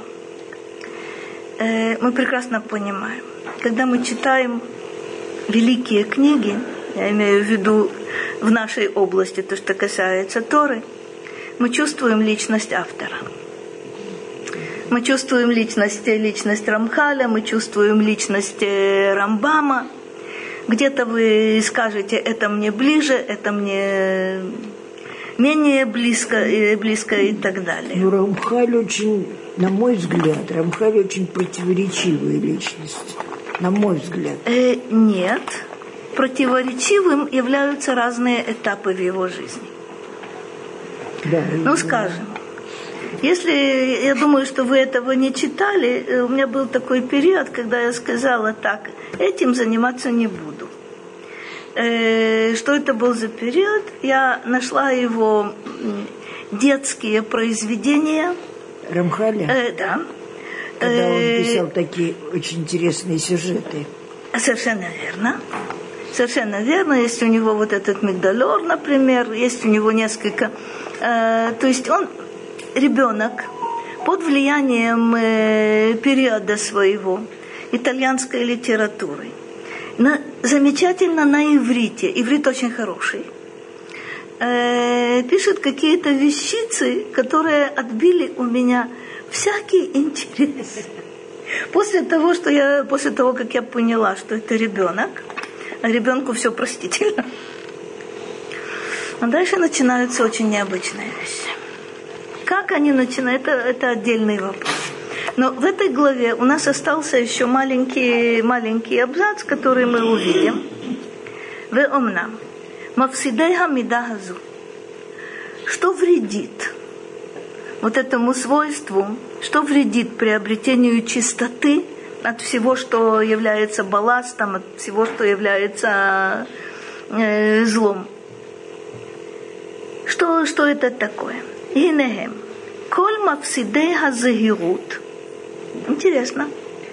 э, мы прекрасно понимаем, когда мы читаем великие книги, я имею в виду в нашей области, то, что касается Торы, мы чувствуем личность автора. Мы чувствуем личность, личность Рамхаля, мы чувствуем личность Рамбама. Где-то вы скажете, это мне ближе, это мне менее близко, близко и так далее. Но Рамхаль очень, на мой взгляд, Рамхаль очень противоречивая личность. На мой взгляд. Э, нет. противоречивым являются разные этапы в его жизни. Да, ну, скажем, если, я думаю, что вы этого не читали, у меня был такой период, когда я сказала так, этим заниматься не буду. Э, что это был за период? Я нашла его детские произведения. Рамхаля? Э, да. Когда он Э, писал такие очень интересные сюжеты. Совершенно верно. Совершенно верно. Есть у него вот этот Мигдалор, например, есть у него несколько... Э, то есть он ребенок под влиянием э, периода своего итальянской литературы. На, замечательно на иврите. Иврит очень хороший. Э, пишет какие-то вещицы, которые отбили у меня всякий интерес. После того, что я, после того, как я поняла, что это ребенок, а ребенку все простительно. А дальше начинаются очень необычные вещи. Как они начинают, это, это отдельный вопрос. Но в этой главе у нас остался еще маленький, маленький абзац, который мы увидим. Веомнам. Мавсидей хамида газу. Что вредит вот этому свойству, что вредит приобретению чистоты от всего, что является балластом, от всего, что является э, злом. Что, что это такое? Инехем. Коль мавсидей газагирут. Интересно.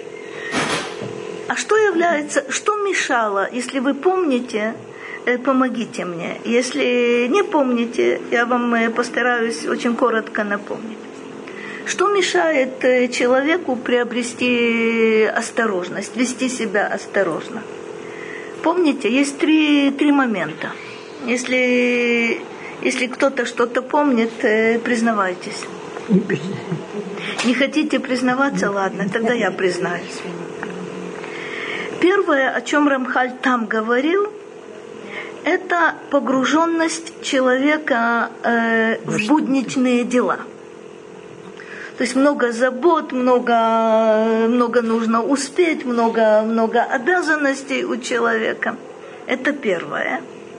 А что является, что мешало, если вы помните, э, помогите мне. Если не помните, я вам э, постараюсь очень коротко напомнить. Что мешает человеку приобрести осторожность, вести себя осторожно? Помните, есть три, три момента. Если, если кто-то что-то помнит, признавайтесь. Не хотите признаваться? Ладно, тогда я признаюсь. Первое, о чем Рамхаль там говорил, это погруженность человека э, в будничные дела. То есть много забот, много, много нужно успеть, много, много обязанностей у человека. Это первое.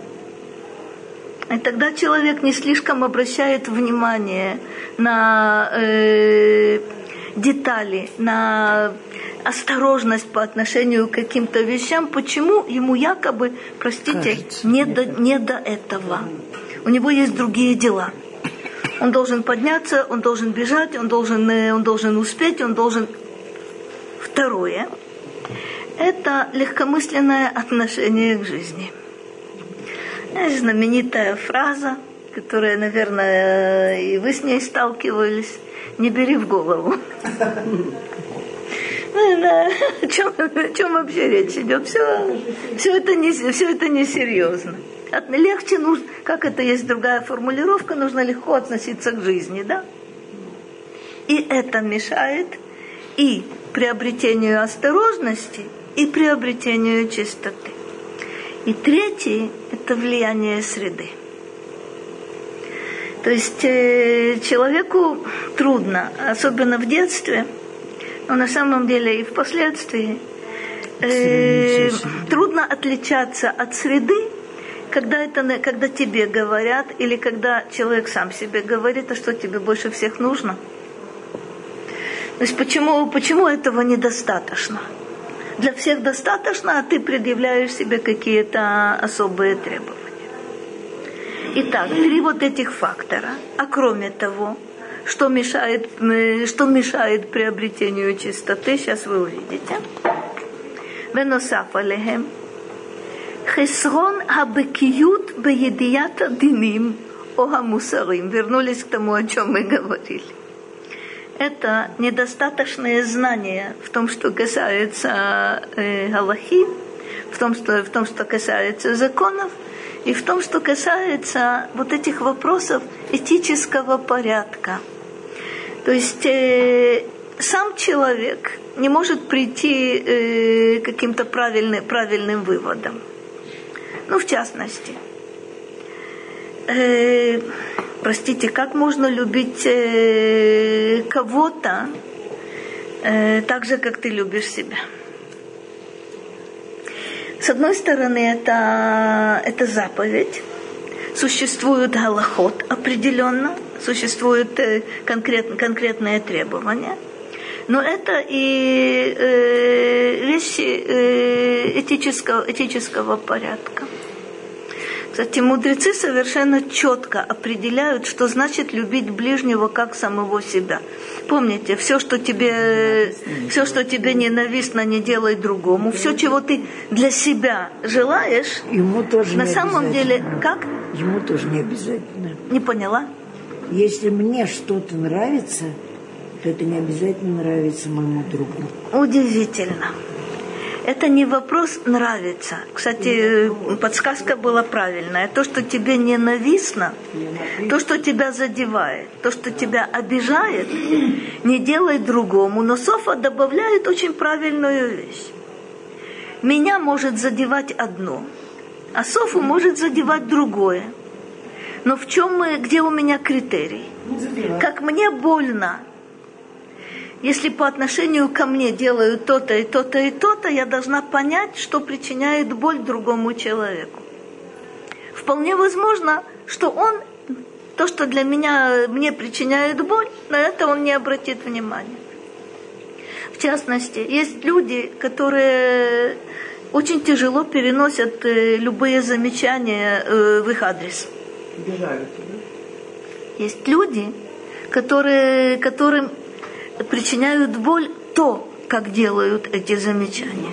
И тогда человек не слишком обращает внимание на э, детали, на осторожность по отношению к каким-то вещам. Почему ему якобы, простите, не до, не до этого? У него есть другие дела. Он должен подняться, он должен бежать, он должен, он должен успеть, он должен... Второе – это легкомысленное отношение к жизни. Есть знаменитая фраза, которая, наверное, и вы с ней сталкивались: «Не бери в голову». О чем, о чем вообще речь идет? Все, все это не, все это несерьезно. Легче нужно, как это есть другая формулировка, нужно легко относиться к жизни, да? И это мешает и приобретению осторожности, и приобретению чистоты. И третий – это влияние среды. То есть э, человеку трудно, особенно в детстве, но на самом деле и впоследствии, э, трудно отличаться от среды, когда, это, когда тебе говорят, или когда человек сам себе говорит, а что тебе больше всех нужно. То есть почему, почему этого недостаточно? Для всех достаточно, а ты предъявляешь себе какие-то особые требования. Итак, три вот этих фактора. А кроме того, что мешает, что мешает приобретению чистоты, сейчас вы увидите. Веносаф алехем. Хесрон хабекиют беедията диним о хамусарим. Вернулись к тому, о чем мы говорили. Это недостаточное знание в том, что касается э, галахи, в том, что, в том, что касается законов, и в том, что касается вот этих вопросов этического порядка. То есть э, сам человек не может прийти э, к каким-то правильным, правильным выводам. Ну, в частности, э, простите, как можно любить э, кого-то э, так же, как ты любишь себя? С одной стороны, это, это заповедь. Существует галахот определенно, существуют конкрет, конкретные требования. Но это и э, вещи э, этического, этического порядка. Кстати, мудрецы совершенно четко определяют, что значит любить ближнего как самого себя. Помните, все, что тебе, все, что тебе ненавистно, не делай другому. Все, чего ты для себя желаешь, ему тоже на не самом деле, как? Ему тоже не обязательно. Не поняла? Если мне что-то нравится, то это не обязательно нравится моему другу. Удивительно. Это не вопрос нравится. Кстати, подсказка была правильная. То, что тебе ненавистно, то, что тебя задевает, то, что тебя обижает, не делай другому. Но Софа добавляет очень правильную вещь. Меня может задевать одно, а Софу может задевать другое. Но в чем мы, где у меня критерий? Как мне больно. Если по отношению ко мне делают то-то и то-то и то-то, я должна понять, что причиняет боль другому человеку. Вполне возможно, что он, то, что для меня, мне причиняет боль, на это он не обратит внимания. В частности, есть люди, которые очень тяжело переносят любые замечания в их адрес. Есть люди, которые, которым причиняют боль то, как делают эти замечания.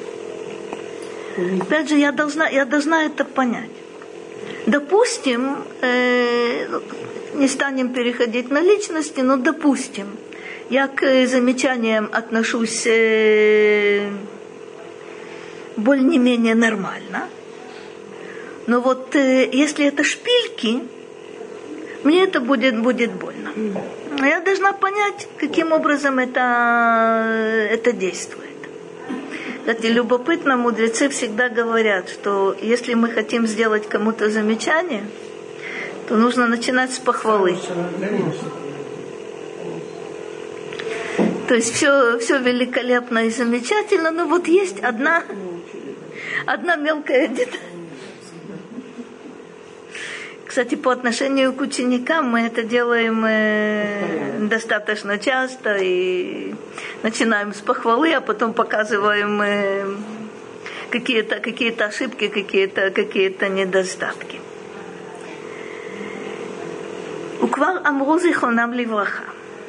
Опять же, я должна, я должна это понять. Допустим, э, не станем переходить на личности, но допустим, я к замечаниям отношусь э, более-менее нормально. Но вот э, если это шпильки, мне это будет, будет больно. Я должна понять, каким образом это, это действует. Кстати, любопытно, мудрецы всегда говорят, что если мы хотим сделать кому-то замечание, то нужно начинать с похвалы. То есть все, все великолепно и замечательно, но вот есть одна, одна мелкая деталь. Кстати, по отношению к ученикам мы это делаем э, достаточно часто и начинаем с похвалы, а потом показываем э, какие-то, какие-то ошибки, какие-то, какие-то недостатки. Уквар амру зихронам ливраха.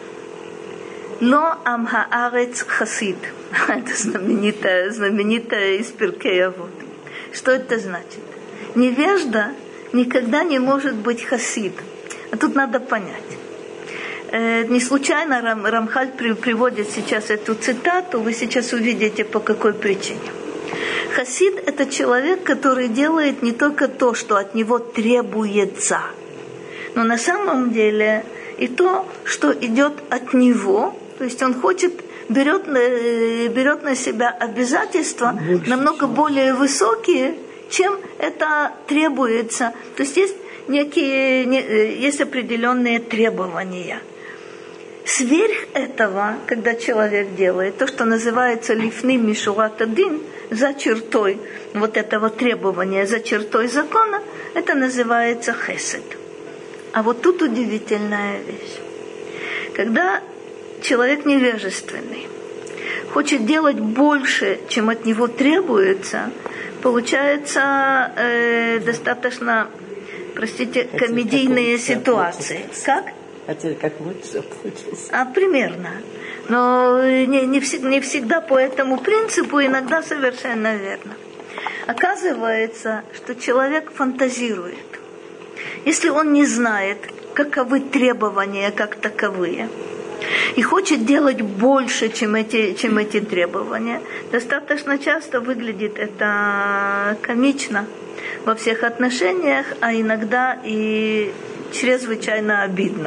Ло ам хаарец хасид. Это знаменитое, знаменитое из Пиркей Авот. Что это значит? Невежда никогда не может быть хасид. А тут надо понять. Э, не случайно Рам, Рамхаль при, приводит сейчас эту цитату, вы сейчас увидите, по какой причине. Хасид – это человек, который делает не только то, что от него требуется, но на самом деле и то, что идет от него, то есть он хочет, берет, берет на себя обязательства больше, намного более высокие, чем это требуется. То есть есть некие, есть определенные требования. Сверх этого, когда человек делает то, что называется лифны мишурат адин, за чертой вот этого требования, за чертой закона, это называется хесед. А вот тут удивительная вещь. Когда человек невежественный хочет делать больше, чем от него требуется, получается э, достаточно, простите, комедийные ситуации. Как? Хотели как лучше получилось. А примерно. Но не, не, всегда, не всегда по этому принципу, иногда совершенно верно. Оказывается, что человек фантазирует. Если он не знает, каковы требования как таковые, и хочет делать больше, чем эти, чем эти требования, достаточно часто выглядит это комично во всех отношениях, а иногда и чрезвычайно обидно.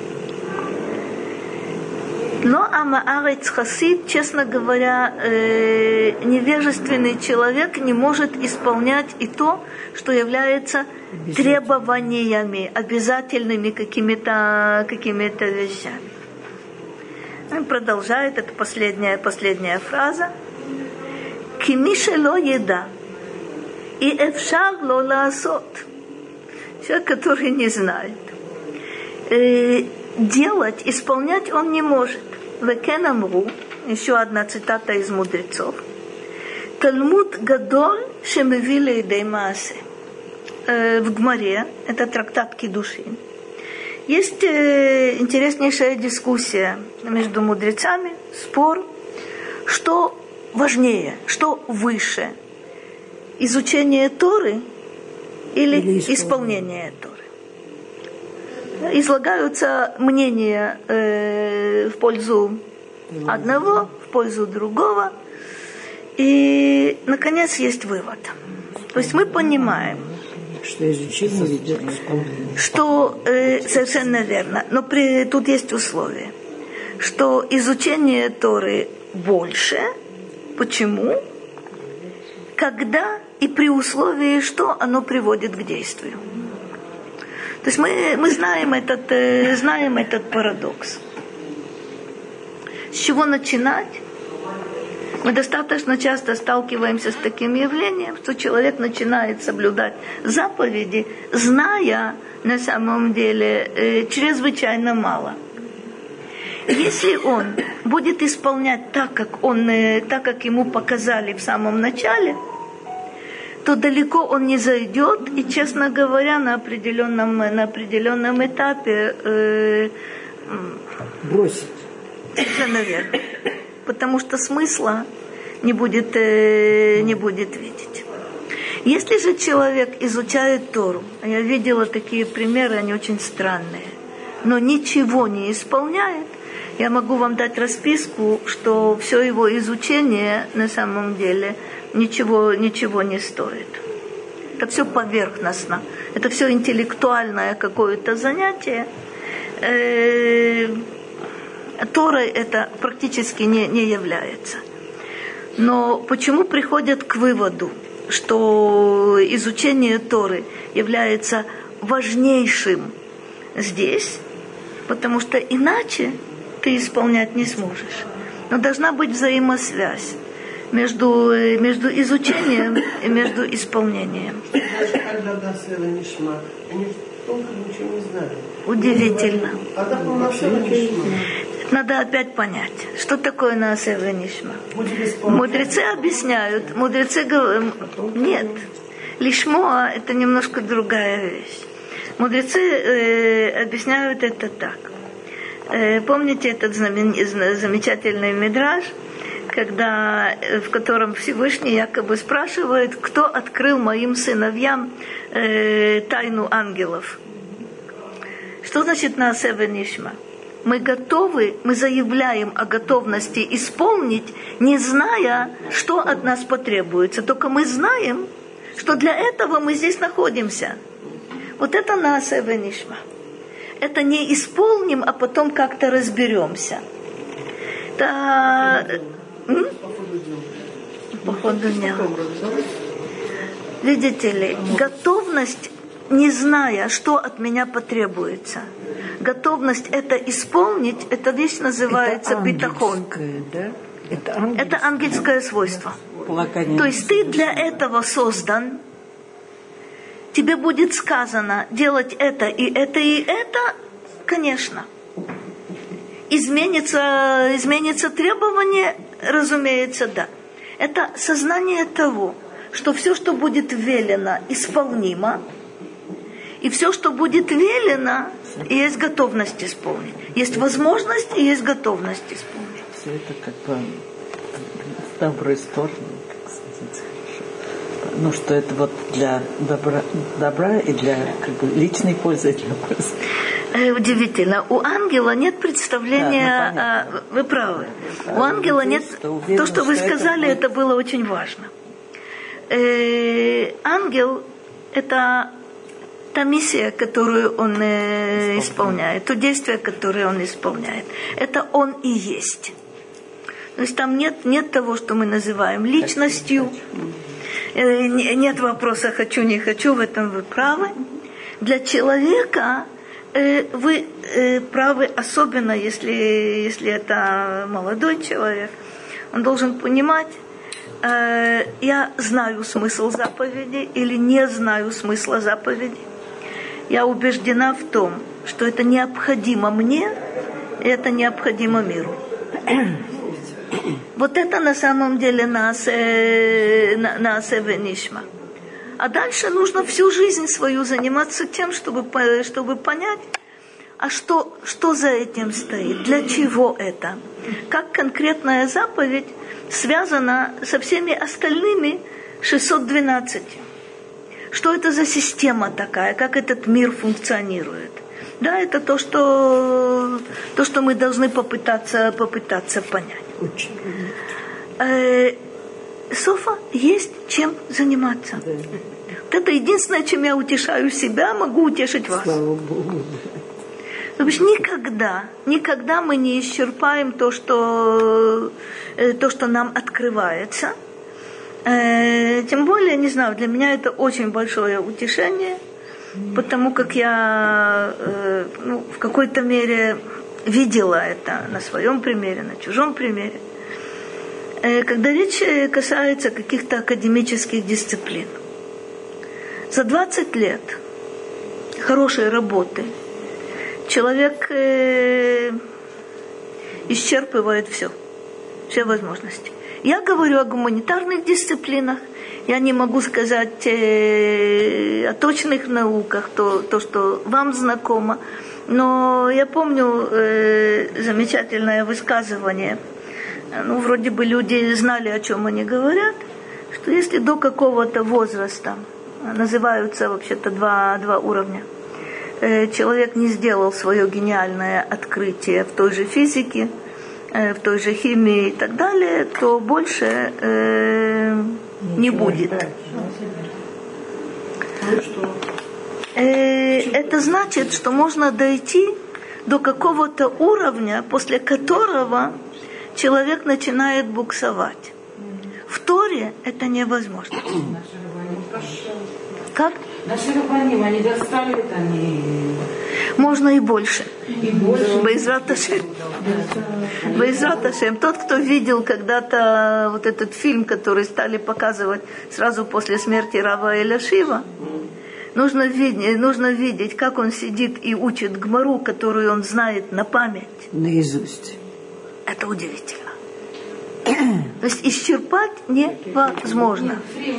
Но амаарец хасид, честно говоря, э, невежественный человек не может исполнять и то, что является требованиями, обязательными какими-то, какими-то вещами. Он продолжает, это последняя, последняя фраза. Кимишело еда, И эфшар ло лаасот. Человек, который не знает. Э, делать, исполнять он не может. Векен амру, еще одна цитата из мудрецов. Талмуд гадоль шемеви лейдей маасе. В Гмаре, это трактат Кидушин, есть э, интереснейшая дискуссия между мудрецами, спор, что важнее, что выше, изучение Торы или, или исполнение. исполнение Торы. Излагаются мнения э, в пользу одного, в пользу другого, и, наконец, есть вывод. То есть мы понимаем, что изучение ведет к исполнению. Что э, совершенно верно, но при, тут есть условие, что изучение Торы больше. Почему? Когда и при условии, что оно приводит к действию. То есть мы, мы знаем, этот, э, знаем этот парадокс. С чего начинать? Мы достаточно часто сталкиваемся с таким явлением, что человек начинает соблюдать заповеди, зная на самом деле э, чрезвычайно мало. Если он будет исполнять так, как, он, э, так, как ему показали в самом начале, то далеко он не зайдет, и, честно говоря, на определенном, на определенном этапе э, бросить. Совершенно верно. Потому что смысла не будет, э, не будет видеть. Если же человек изучает Тору, а я видела такие примеры, они очень странные, но ничего не исполняет, я могу вам дать расписку, что все его изучение на самом деле ничего, ничего не стоит. Это все поверхностно, это все интеллектуальное какое-то занятие. Э, Торой это практически не, не является. Но почему приходят к выводу, что изучение Торы является важнейшим здесь? Потому что иначе ты исполнять не сможешь. Но должна быть взаимосвязь между, между изучением и между исполнением. Даже когда Насева Нишма, они толком ничего не знали. Удивительно. А так у Насева Нишма. Надо опять понять, что такое Наасева Нишма. Мудрецы объясняют, мудрецы говорят, нет, лишмо это немножко другая вещь. Мудрецы э, объясняют это так. Э, помните этот знамен, замечательный мидраш, когда, в котором Всевышний якобы спрашивает, кто открыл моим сыновьям э, тайну ангелов? Что значит Наасева Нишма? Мы готовы, мы заявляем о готовности исполнить, не зная, что от нас потребуется. Только мы знаем, что для этого мы здесь находимся. Вот это Наасева Нишма. Это не исполним, а потом как-то разберемся. Это... М? По ходу дня. Видите ли, готовность, не зная, что от меня потребуется. Готовность это исполнить, эта вещь называется битахон. Да? Это, ангельское. это ангельское свойство. То есть ты для этого создан, тебе будет сказано делать это и это и это, конечно. Изменится, изменится требование, разумеется, да. Это сознание того, что все, что будет велено, исполнимо, и все, что будет велено, есть готовность исполнить. Есть возможность и есть готовность исполнить. Все это как бы с доброй стороны, как сказать, хорошо. Ну, что это вот для добра, добра и для как бы, личной пользы, и для пользы. Удивительно. У ангела нет представления... Да, ну, вы правы. Да, у ангела нет... Уверен, то, что вы что сказали, это, будет... это было очень важно. Э, ангел – это... та миссия, которую он э, исполняет, то действие, которое он исполняет, это он и есть. То есть там нет, нет того, что мы называем личностью, э, нет вопроса «хочу, не хочу», в этом вы правы. Для человека э, вы э, правы, особенно если, если это молодой человек, он должен понимать, э, я знаю смысл заповеди или не знаю смысла заповеди. Я убеждена в том, что это необходимо мне, и это необходимо миру. Вот это на самом деле наасе венишма. А дальше нужно всю жизнь свою заниматься тем, чтобы, чтобы понять, а что, что за этим стоит, для чего это, как конкретная заповедь связана со всеми остальными шестьсот двенадцатью. Что это за система такая, как этот мир функционирует. Да, это то, что, то, что мы должны попытаться, попытаться понять. Э, Софа, есть чем заниматься. Да. Вот это единственное, чем я утешаю себя, могу утешить вас. Слава Богу. То есть никогда, никогда мы не исчерпаем то, что, то, что нам открывается. Э, тем более, не знаю, для меня это очень большое утешение, потому как я э, ну, в какой-то мере видела это на своем примере, на чужом примере. Э, когда речь касается каких-то академических дисциплин. За двадцать лет хорошей работы человек э, исчерпывает все, все возможности. Я говорю о гуманитарных дисциплинах, я не могу сказать э, о точных науках, то, то, что вам знакомо, но я помню э, замечательное высказывание, ну, вроде бы люди знали, о чем они говорят, что если до какого-то возраста, называются вообще-то два, два уровня, человек не сделал свое гениальное открытие в той же физике, в той же химии и так далее, то больше э, не будет. Э, это значит, что можно дойти до какого-то уровня, после которого человек начинает буксовать. В Торе это невозможно. Как? Наши рабаним, они достали это, они... Можно и больше. И больше. Бейзрат Ашем. Бейзрат Ашем. Тот, кто видел когда-то вот этот фильм, который стали показывать сразу после смерти Рава Эляшива, нужно видеть, нужно видеть, как он сидит и учит Гмару, которую он знает на память. Наизусть. Это удивительно. То есть исчерпать невозможно.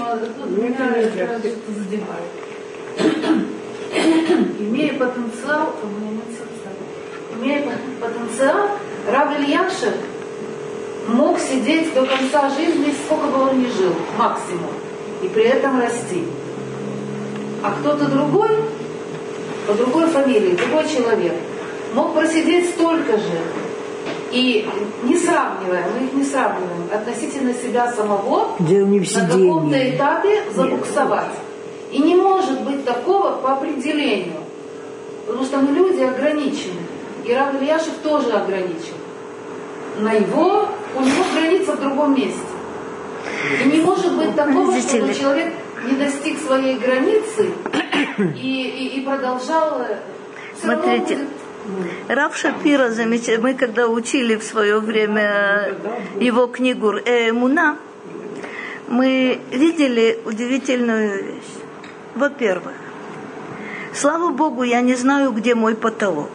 Имея потенциал, имея потенциал, Рав Ильяшев мог сидеть до конца жизни, сколько бы он ни жил, максимум, и при этом расти. А кто-то другой, по другой фамилии, другой человек, мог просидеть столько же. И не сравниваем, мы их не сравниваем, относительно себя самого, где не в на каком-то этапе забуксовать. И не может быть такого по определению. Потому что мы люди ограничены. И Рав Ильяшев тоже ограничен. На его, у него граница в другом месте. И не может быть такого, чтобы человек не достиг своей границы и, и, и продолжал... Смотрите. Рав Шапира, мы когда учили в свое время его книгу «Эмуна», мы видели удивительную вещь. Во-первых, слава Богу, я не знаю, где мой потолок.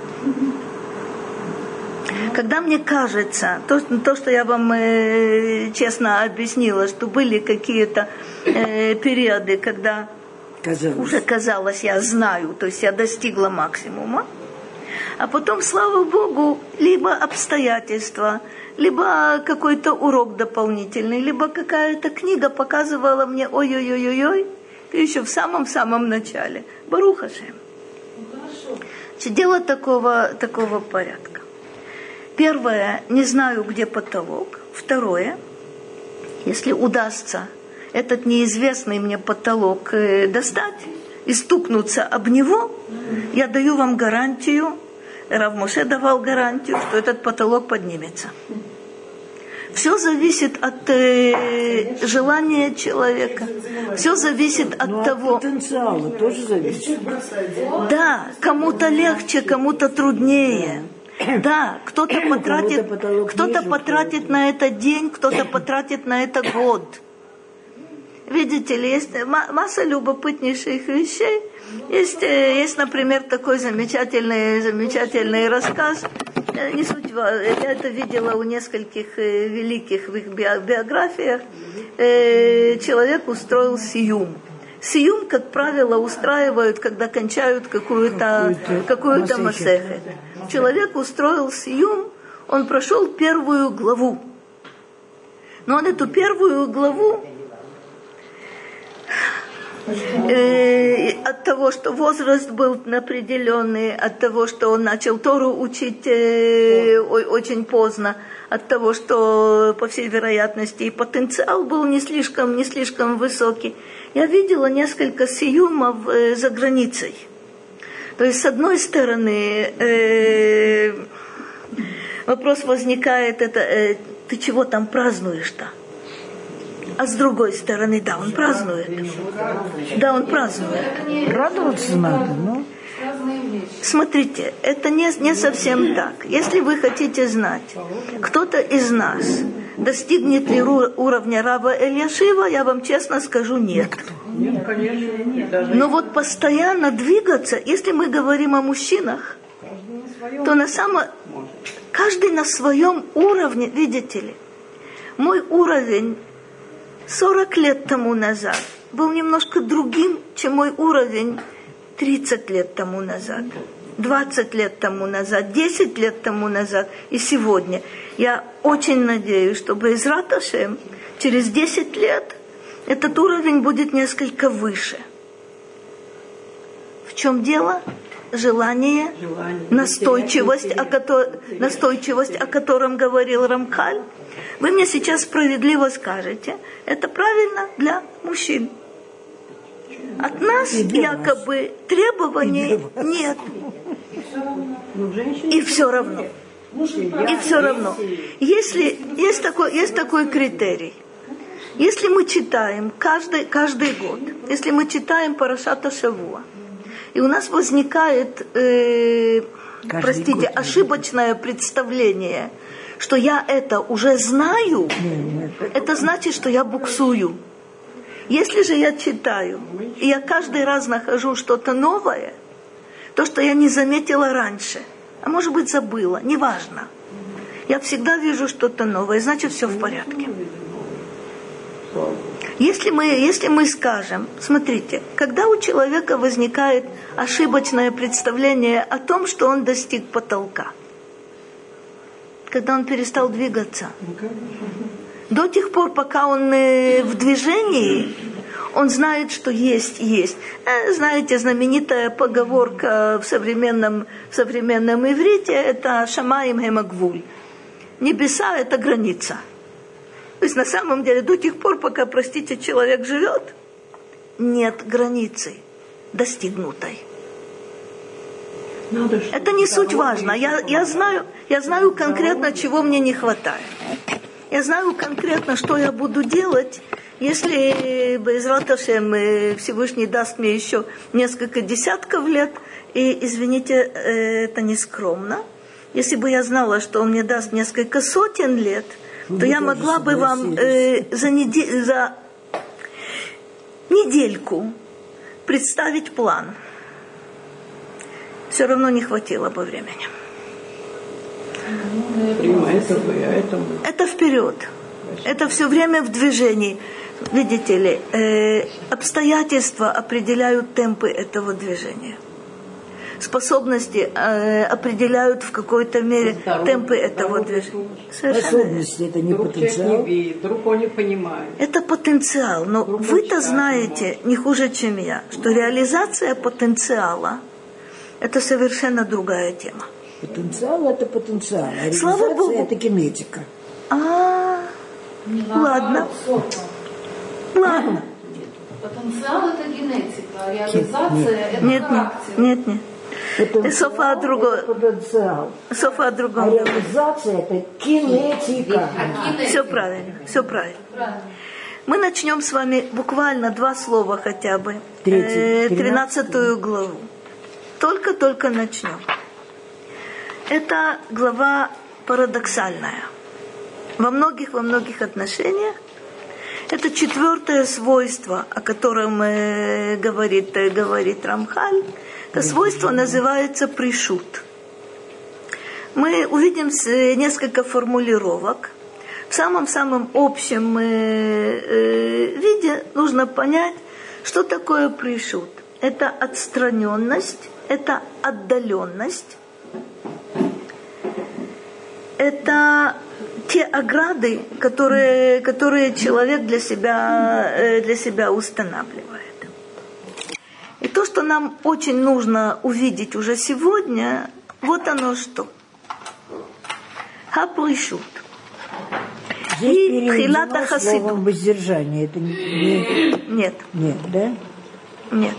Когда мне кажется, то, то что я вам э, честно объяснила, что были какие-то э, периоды, когда казалось. уже казалось, я знаю, то есть я достигла максимума, а потом, слава Богу, либо обстоятельства, либо какой-то урок дополнительный, либо какая-то книга показывала мне, ой-ой-ой-ой, ты еще в самом-самом начале. Барух Ашем. Дело такого, такого порядка. Первое, не знаю, где потолок. Второе, если удастся этот неизвестный мне потолок достать и стукнуться об него, я даю вам гарантию, Рав Моше давал гарантию, что этот потолок поднимется. Все зависит от э, желания человека. Все зависит от ну, того... От потенциала тоже зависит. Да, кому-то легче, кому-то труднее. Да, кто-то потратит, кто-то потратит на это день, кто-то потратит на это год. Видите ли, есть масса любопытнейших вещей. Есть, есть, например, такой замечательный, замечательный рассказ. Не суть, я это видела у нескольких великих в их биографиях. Человек устроил сиюм. Сиюм, как правило, устраивают, когда кончают какую-то, какую-то масехет. Человек устроил сиюм, он прошел первую главу. Но он эту первую главу э, от того, что возраст был определенный, от того, что он начал Тору учить э, очень поздно, от того, что, по всей вероятности, и потенциал был не слишком, не слишком высокий. Я видела несколько сиюмов э, за границей. То есть, с одной стороны, э, вопрос возникает, это, э, ты чего там празднуешь-то? А с другой стороны, да, он празднует. Да, он празднует. Радоваться надо, ну. Смотрите, это не, не совсем так. Если вы хотите знать, кто-то из нас достигнет ли уровня Рава Эльяшива, я вам честно скажу, нет. Нет, конечно, нет. Но вот постоянно двигаться, если мы говорим о мужчинах, то на самом... Каждый на своем уровне, видите ли. Мой уровень сорок лет тому назад был немножко другим, чем мой уровень тридцать лет тому назад, двадцать лет тому назад, десять лет тому назад и сегодня. Я очень надеюсь, что Бе'эзрат Ашем через десять лет этот уровень будет несколько выше. В чем дело? Желание, Желание настойчивость, о которой, настойчивость, о котором говорил Рамхаль. Вы мне сейчас справедливо скажете, это правильно для мужчин. От нас якобы требований нет. И все равно. И все равно. Если есть такой, есть такой критерий. Если мы читаем каждый, каждый год, если мы читаем Парашат ха-Шавуа, и у нас возникает, э, простите, год, ошибочное представление, что я это уже знаю, это значит, что я буксую. Если же я читаю, и я каждый раз нахожу что-то новое, то, что я не заметила раньше, а может быть забыла, неважно. Я всегда вижу что-то новое, значит, все в порядке. Если мы, если мы скажем, смотрите, когда у человека возникает ошибочное представление о том, что он достиг потолка, когда он перестал двигаться, до тех пор, пока он в движении, он знает, что есть, есть. Знаете, знаменитая поговорка в современном, в современном иврите, это «Шамаим гемагвуль». Небеса – это граница. То есть на самом деле до тех пор, пока, простите, человек живет, нет границы достигнутой. Надо, это не суть важно. Я, я, знаю, я знаю конкретно, чего мне не хватает. Я знаю конкретно, что я буду делать, если Бе'эзрат Ашем Всевышний даст мне еще несколько десятков лет. И, извините, это не скромно. Если бы я знала, что он мне даст несколько сотен лет, то я могла бы вам э, за, недель, за недельку представить план. Все равно не хватило бы времени. Это вперед. Это все время в движении. Видите ли, э, обстоятельства определяют темпы этого движения. Способности э, определяют в какой-то мере темпы этого движения. Способности это не потенциал. Вдруг он не понимает. Это потенциал, но вы-то знаете не хуже, чем я, что реализация потенциала это совершенно другая тема. Потенциал это потенциал, а Слава Богу. Это кинетика. А, ладно. Ладно. Потенциал это генетика, а реализация это нет, характер. Нет, нет, нет. Софа о другом. Потенциал. Софа о другом. А реализация это кинетика. Все правильно, все правильно. правильно. Мы начнем с вами буквально два слова хотя бы. Тринадцатую главу. Только-только начнем. это глава парадоксальная. Во многих, во многих отношениях это четвертое свойство, о котором э, говорит, э, говорит Рамхаль. Это свойство называется пришут. Мы увидим несколько формулировок. В самом-самом общем э, э, виде нужно понять, что такое пришут. Это отстраненность, это отдаленность, это те ограды, которые, которые человек для себя, для себя устанавливает. И то, что нам очень нужно увидеть уже сегодня, вот оно что. Хапришут. Здесь переведено словом воздержание. Это не... Нет. Нет, да? Нет.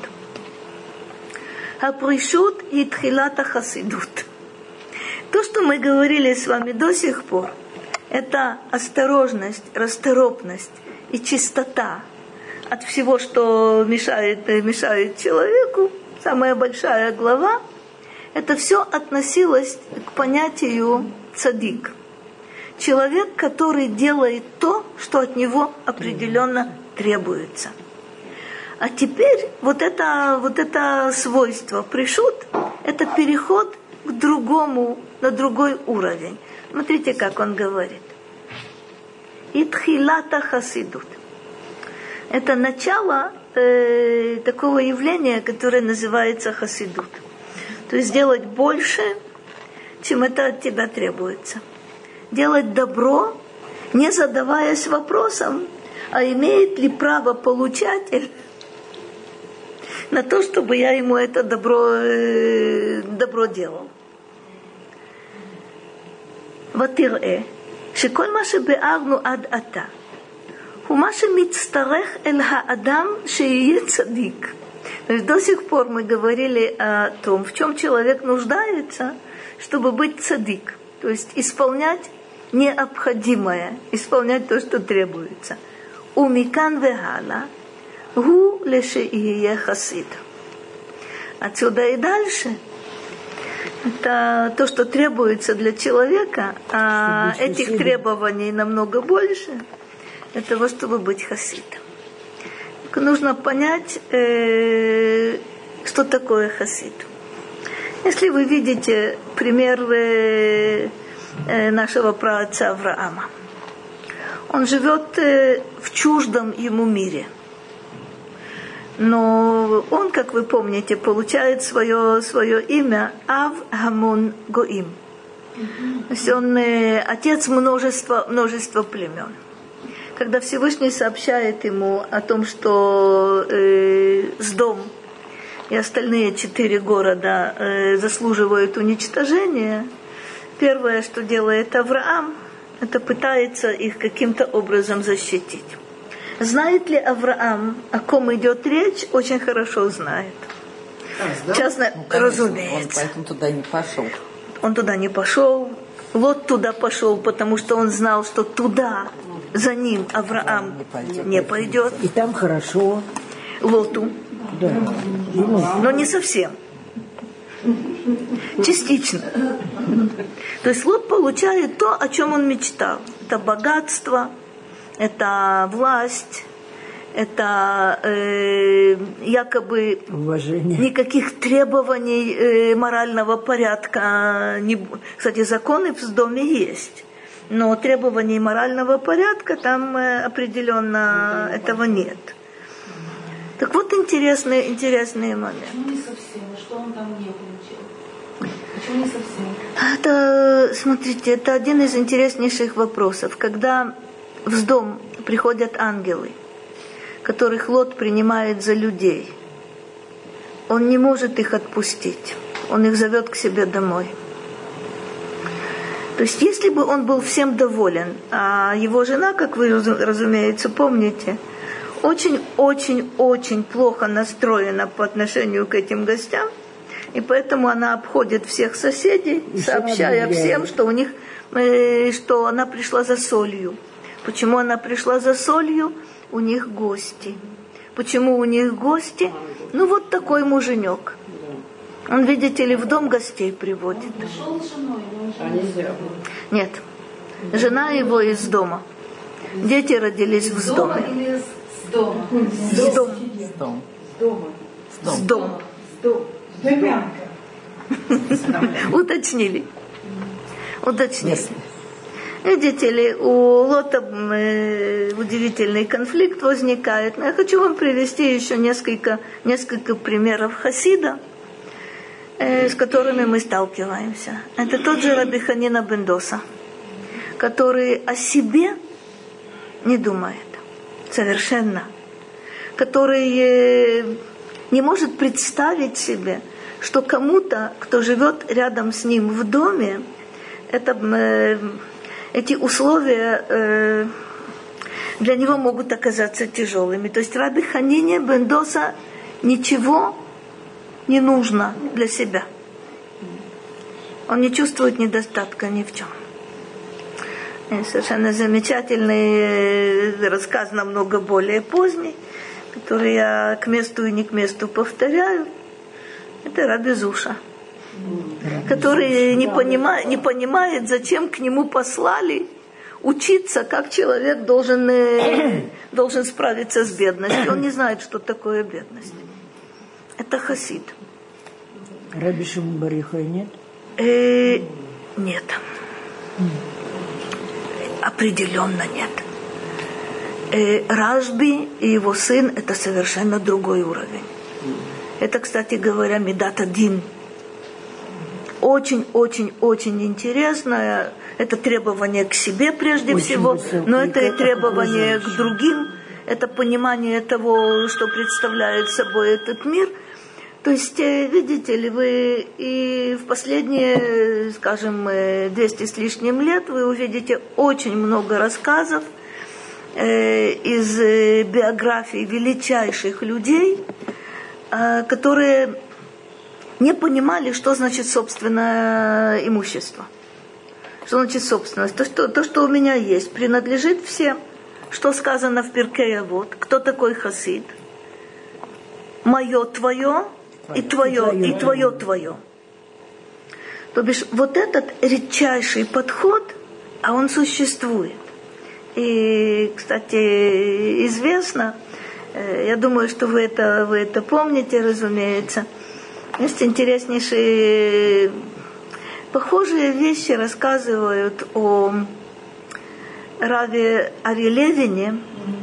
Хапришут и тхилата хасидут. То, что мы говорили с вами до сих пор, это осторожность, расторопность и чистота от всего, что мешает, мешает человеку. Самая большая глава, это все относилось к понятию цадик. Человек, который делает то, что от него определенно требуется. А теперь вот это, вот это свойство пришут, это переход к другому, на другой уровень. Смотрите, как он говорит. Итхилата хасидут. Это начало э, такого явления, которое называется хасидут. То есть делать больше, чем это от тебя требуется. Делать добро, не задаваясь вопросом, а имеет ли право получатель на то, чтобы я ему это добро, э, добро делал. ותראה שכל מה שבארנו עד עתה הוא מה שמצטרך אל האדם שיהיה צדיק. То есть до сих пор мы говорили о том, в чем человек нуждается, чтобы быть цадик, то есть исполнять необходимое, исполнять то, что требуется. Умикан вегала гу лешеие хасид. Отсюда и дальше это то, что требуется для человека, а этих требований намного больше для того, чтобы быть хасидом. Нужно понять, э, что такое хасид. Если вы видите пример э, нашего праотца Авраама, он живет э, в чуждом ему мире. Но он, как вы помните, получает свое, свое имя Ав Хамон Гоим. То есть он э, отец множества, множества племен. Когда Всевышний сообщает ему о том, что э, Сдом и остальные четыре города э, заслуживают уничтожения, первое, что делает Авраам, это пытается их каким-то образом защитить. Знает ли Авраам, о ком идет речь, очень хорошо знает. А, Честно, ну, конечно, разумеется. Он поэтому туда не пошел. Он туда не пошел. Лот туда пошел, потому что он знал, что туда за ним Авраам не пойдет. Не пойдет. И там хорошо. Лоту. Да. Но не совсем. Частично. То есть Лот получает то, о чем он мечтал. Это богатство, это власть, это э, якобы уважение. Никаких требований э, морального порядка. Не... Кстати, законы в Сдоме есть, но требований морального порядка там э, определенно mm-hmm. этого нет. Так вот интересные, интересные моменты. Почему не совсем? Что он там не получил? Почему не совсем? Это, смотрите, это один из интереснейших вопросов. Когда в Сдом приходят ангелы, которых Лот принимает за людей, он не может их отпустить. Он их зовет к себе домой. То есть, если бы он был всем доволен, а его жена, как вы, разумеется, помните, очень-очень-очень плохо настроена по отношению к этим гостям, и поэтому она обходит всех соседей, и сообщая всем, что у них, что она пришла за солью. Почему она пришла за солью? У них гости. Почему у них гости? Ну, вот такой муженек. Он, видите ли, в дом гостей приводит. Пришел с женой, А нельзя. Нет, жена его из дома. Дети родились в из дома доме. или с дома? С дома. С дом. Дома. С дома. Домянка. Уточнили. Уточнили. Видите ли, у Лота э, удивительный конфликт возникает. Но я хочу вам привести еще несколько, несколько примеров хасида, э, с которыми мы сталкиваемся. Это тот же Раби Ханина бен Доса, который о себе не думает совершенно, который э, не может представить себе, что кому-то, кто живет рядом с ним в доме, это, э, эти условия э, для него могут оказаться тяжелыми. То есть Раби Ханине бен Доса ничего не нужно для себя. Он не чувствует недостатка ни в чем. И совершенно замечательный рассказ, намного более поздний, который я к месту и не к месту повторяю. Это Раби Зуша, который не, понима, не понимает, зачем к нему послали учиться, как человек должен, должен справиться с бедностью. Он не знает, что такое бедность. Это хасид. Раби Шимон бар Йохай нет? Э, нет. Определенно нет. Э, Рашби и его сын – это совершенно другой уровень. Это, кстати говоря, Мидат Адин. Очень-очень-очень интересное. Это требование к себе прежде очень всего, но это и требование к другим. Это понимание того, что представляет собой этот мир. То есть, видите ли, вы и в последние, скажем, двести с лишним лет вы увидите очень много рассказов э, из биографий величайших людей, э, которые не понимали, что значит собственное имущество. Что значит собственность? То, что, то, что у меня есть, принадлежит всем. Что сказано в Пиркей Авот? Кто такой хасид? Мое, твое, и твое, и твое, твое. То бишь, вот этот редчайший подход, а он существует. И, кстати, известно, я думаю, что вы это, вы это помните, разумеется, есть интереснейшие, похожие вещи рассказывают о Раве Ари Левине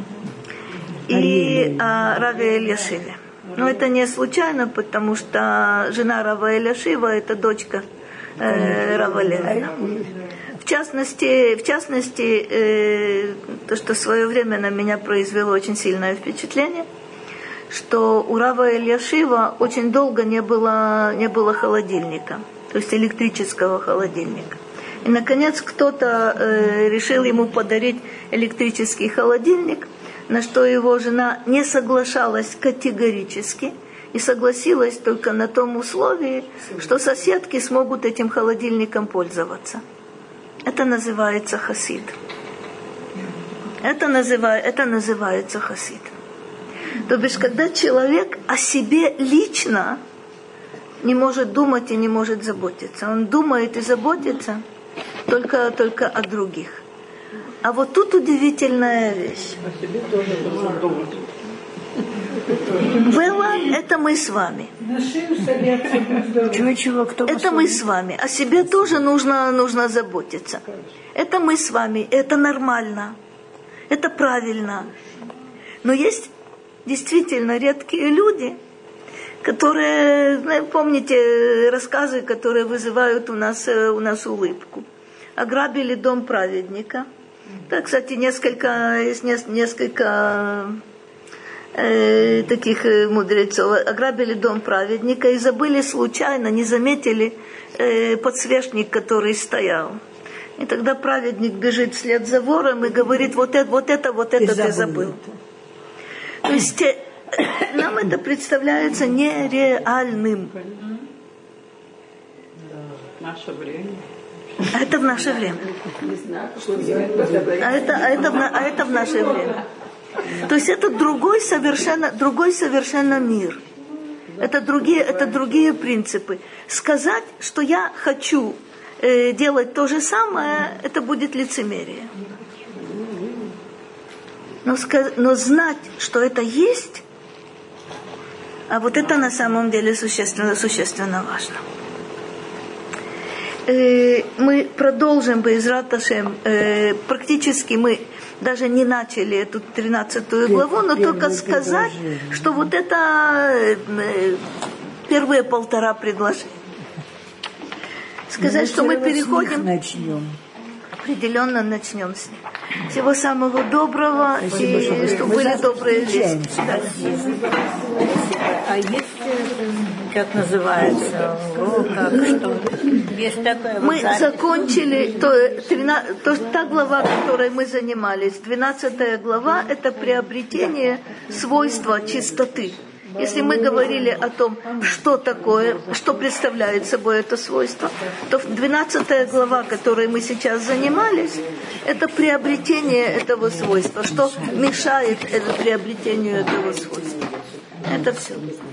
и о Раве Эльяшиве. Но это не случайно, потому что жена Рава Эльяшива – это дочка э, Рава Левина. В частности, в частности э, то, что в свое время на меня произвело очень сильное впечатление, что у Рава Эльяшива очень долго не было, не было холодильника, то есть электрического холодильника. И, наконец, кто-то э, решил ему подарить электрический холодильник, на что его жена не соглашалась категорически и согласилась только на том условии, что соседки смогут этим холодильником пользоваться. Это называется хасид. Это, называй, это называется хасид. То бишь, когда человек о себе лично не может думать и не может заботиться. Он думает и заботится только, только о других. А вот тут удивительная вещь. О себе тоже нужно думать. Было, это мы с вами. Чего-чего, кто это мы с вами. О себе тоже нужно, нужно заботиться. Это мы с вами. Это нормально. Это правильно. Но есть действительно редкие люди, которые, помните рассказы, которые вызывают у нас, у нас улыбку. Ограбили дом праведника. Да, кстати, несколько, есть несколько э, таких мудрецов. Ограбили дом праведника и забыли случайно, не заметили э, подсвечник, который стоял. И тогда праведник бежит вслед за вором и говорит: вот это, вот это, вот это ты забыл. То есть э, нам это представляется нереальным. Наше время. А это в наше время. А это, а, это, а это в наше время. То есть это другой совершенно, другой совершенно мир. Это другие, это другие принципы. Сказать, что я хочу э, делать то же самое, это будет лицемерие. Но, сказ, но знать, что это есть, а вот это на самом деле существенно, существенно важно. Э, мы продолжим Бе'эзрат Ашем. Э, практически мы даже не начали эту тринадцатую главу, но только сказать, что вот это э, первые полтора предложения. Сказать, что мы переходим... Начнем. Определенно начнем с ним. Всего самого доброго, спасибо, и чтобы были добрые вести. А есть, как называется, урок, как что? Есть такое. Мы вот закончили, то, тринадцать, то, та глава, которой мы занимались, двенадцатая глава, это приобретение свойства чистоты. Если мы говорили о том, что такое, что представляет собой это свойство, то двенадцатая глава, которой мы сейчас занимались, это приобретение этого свойства. Что мешает это приобретению этого свойства? Это все.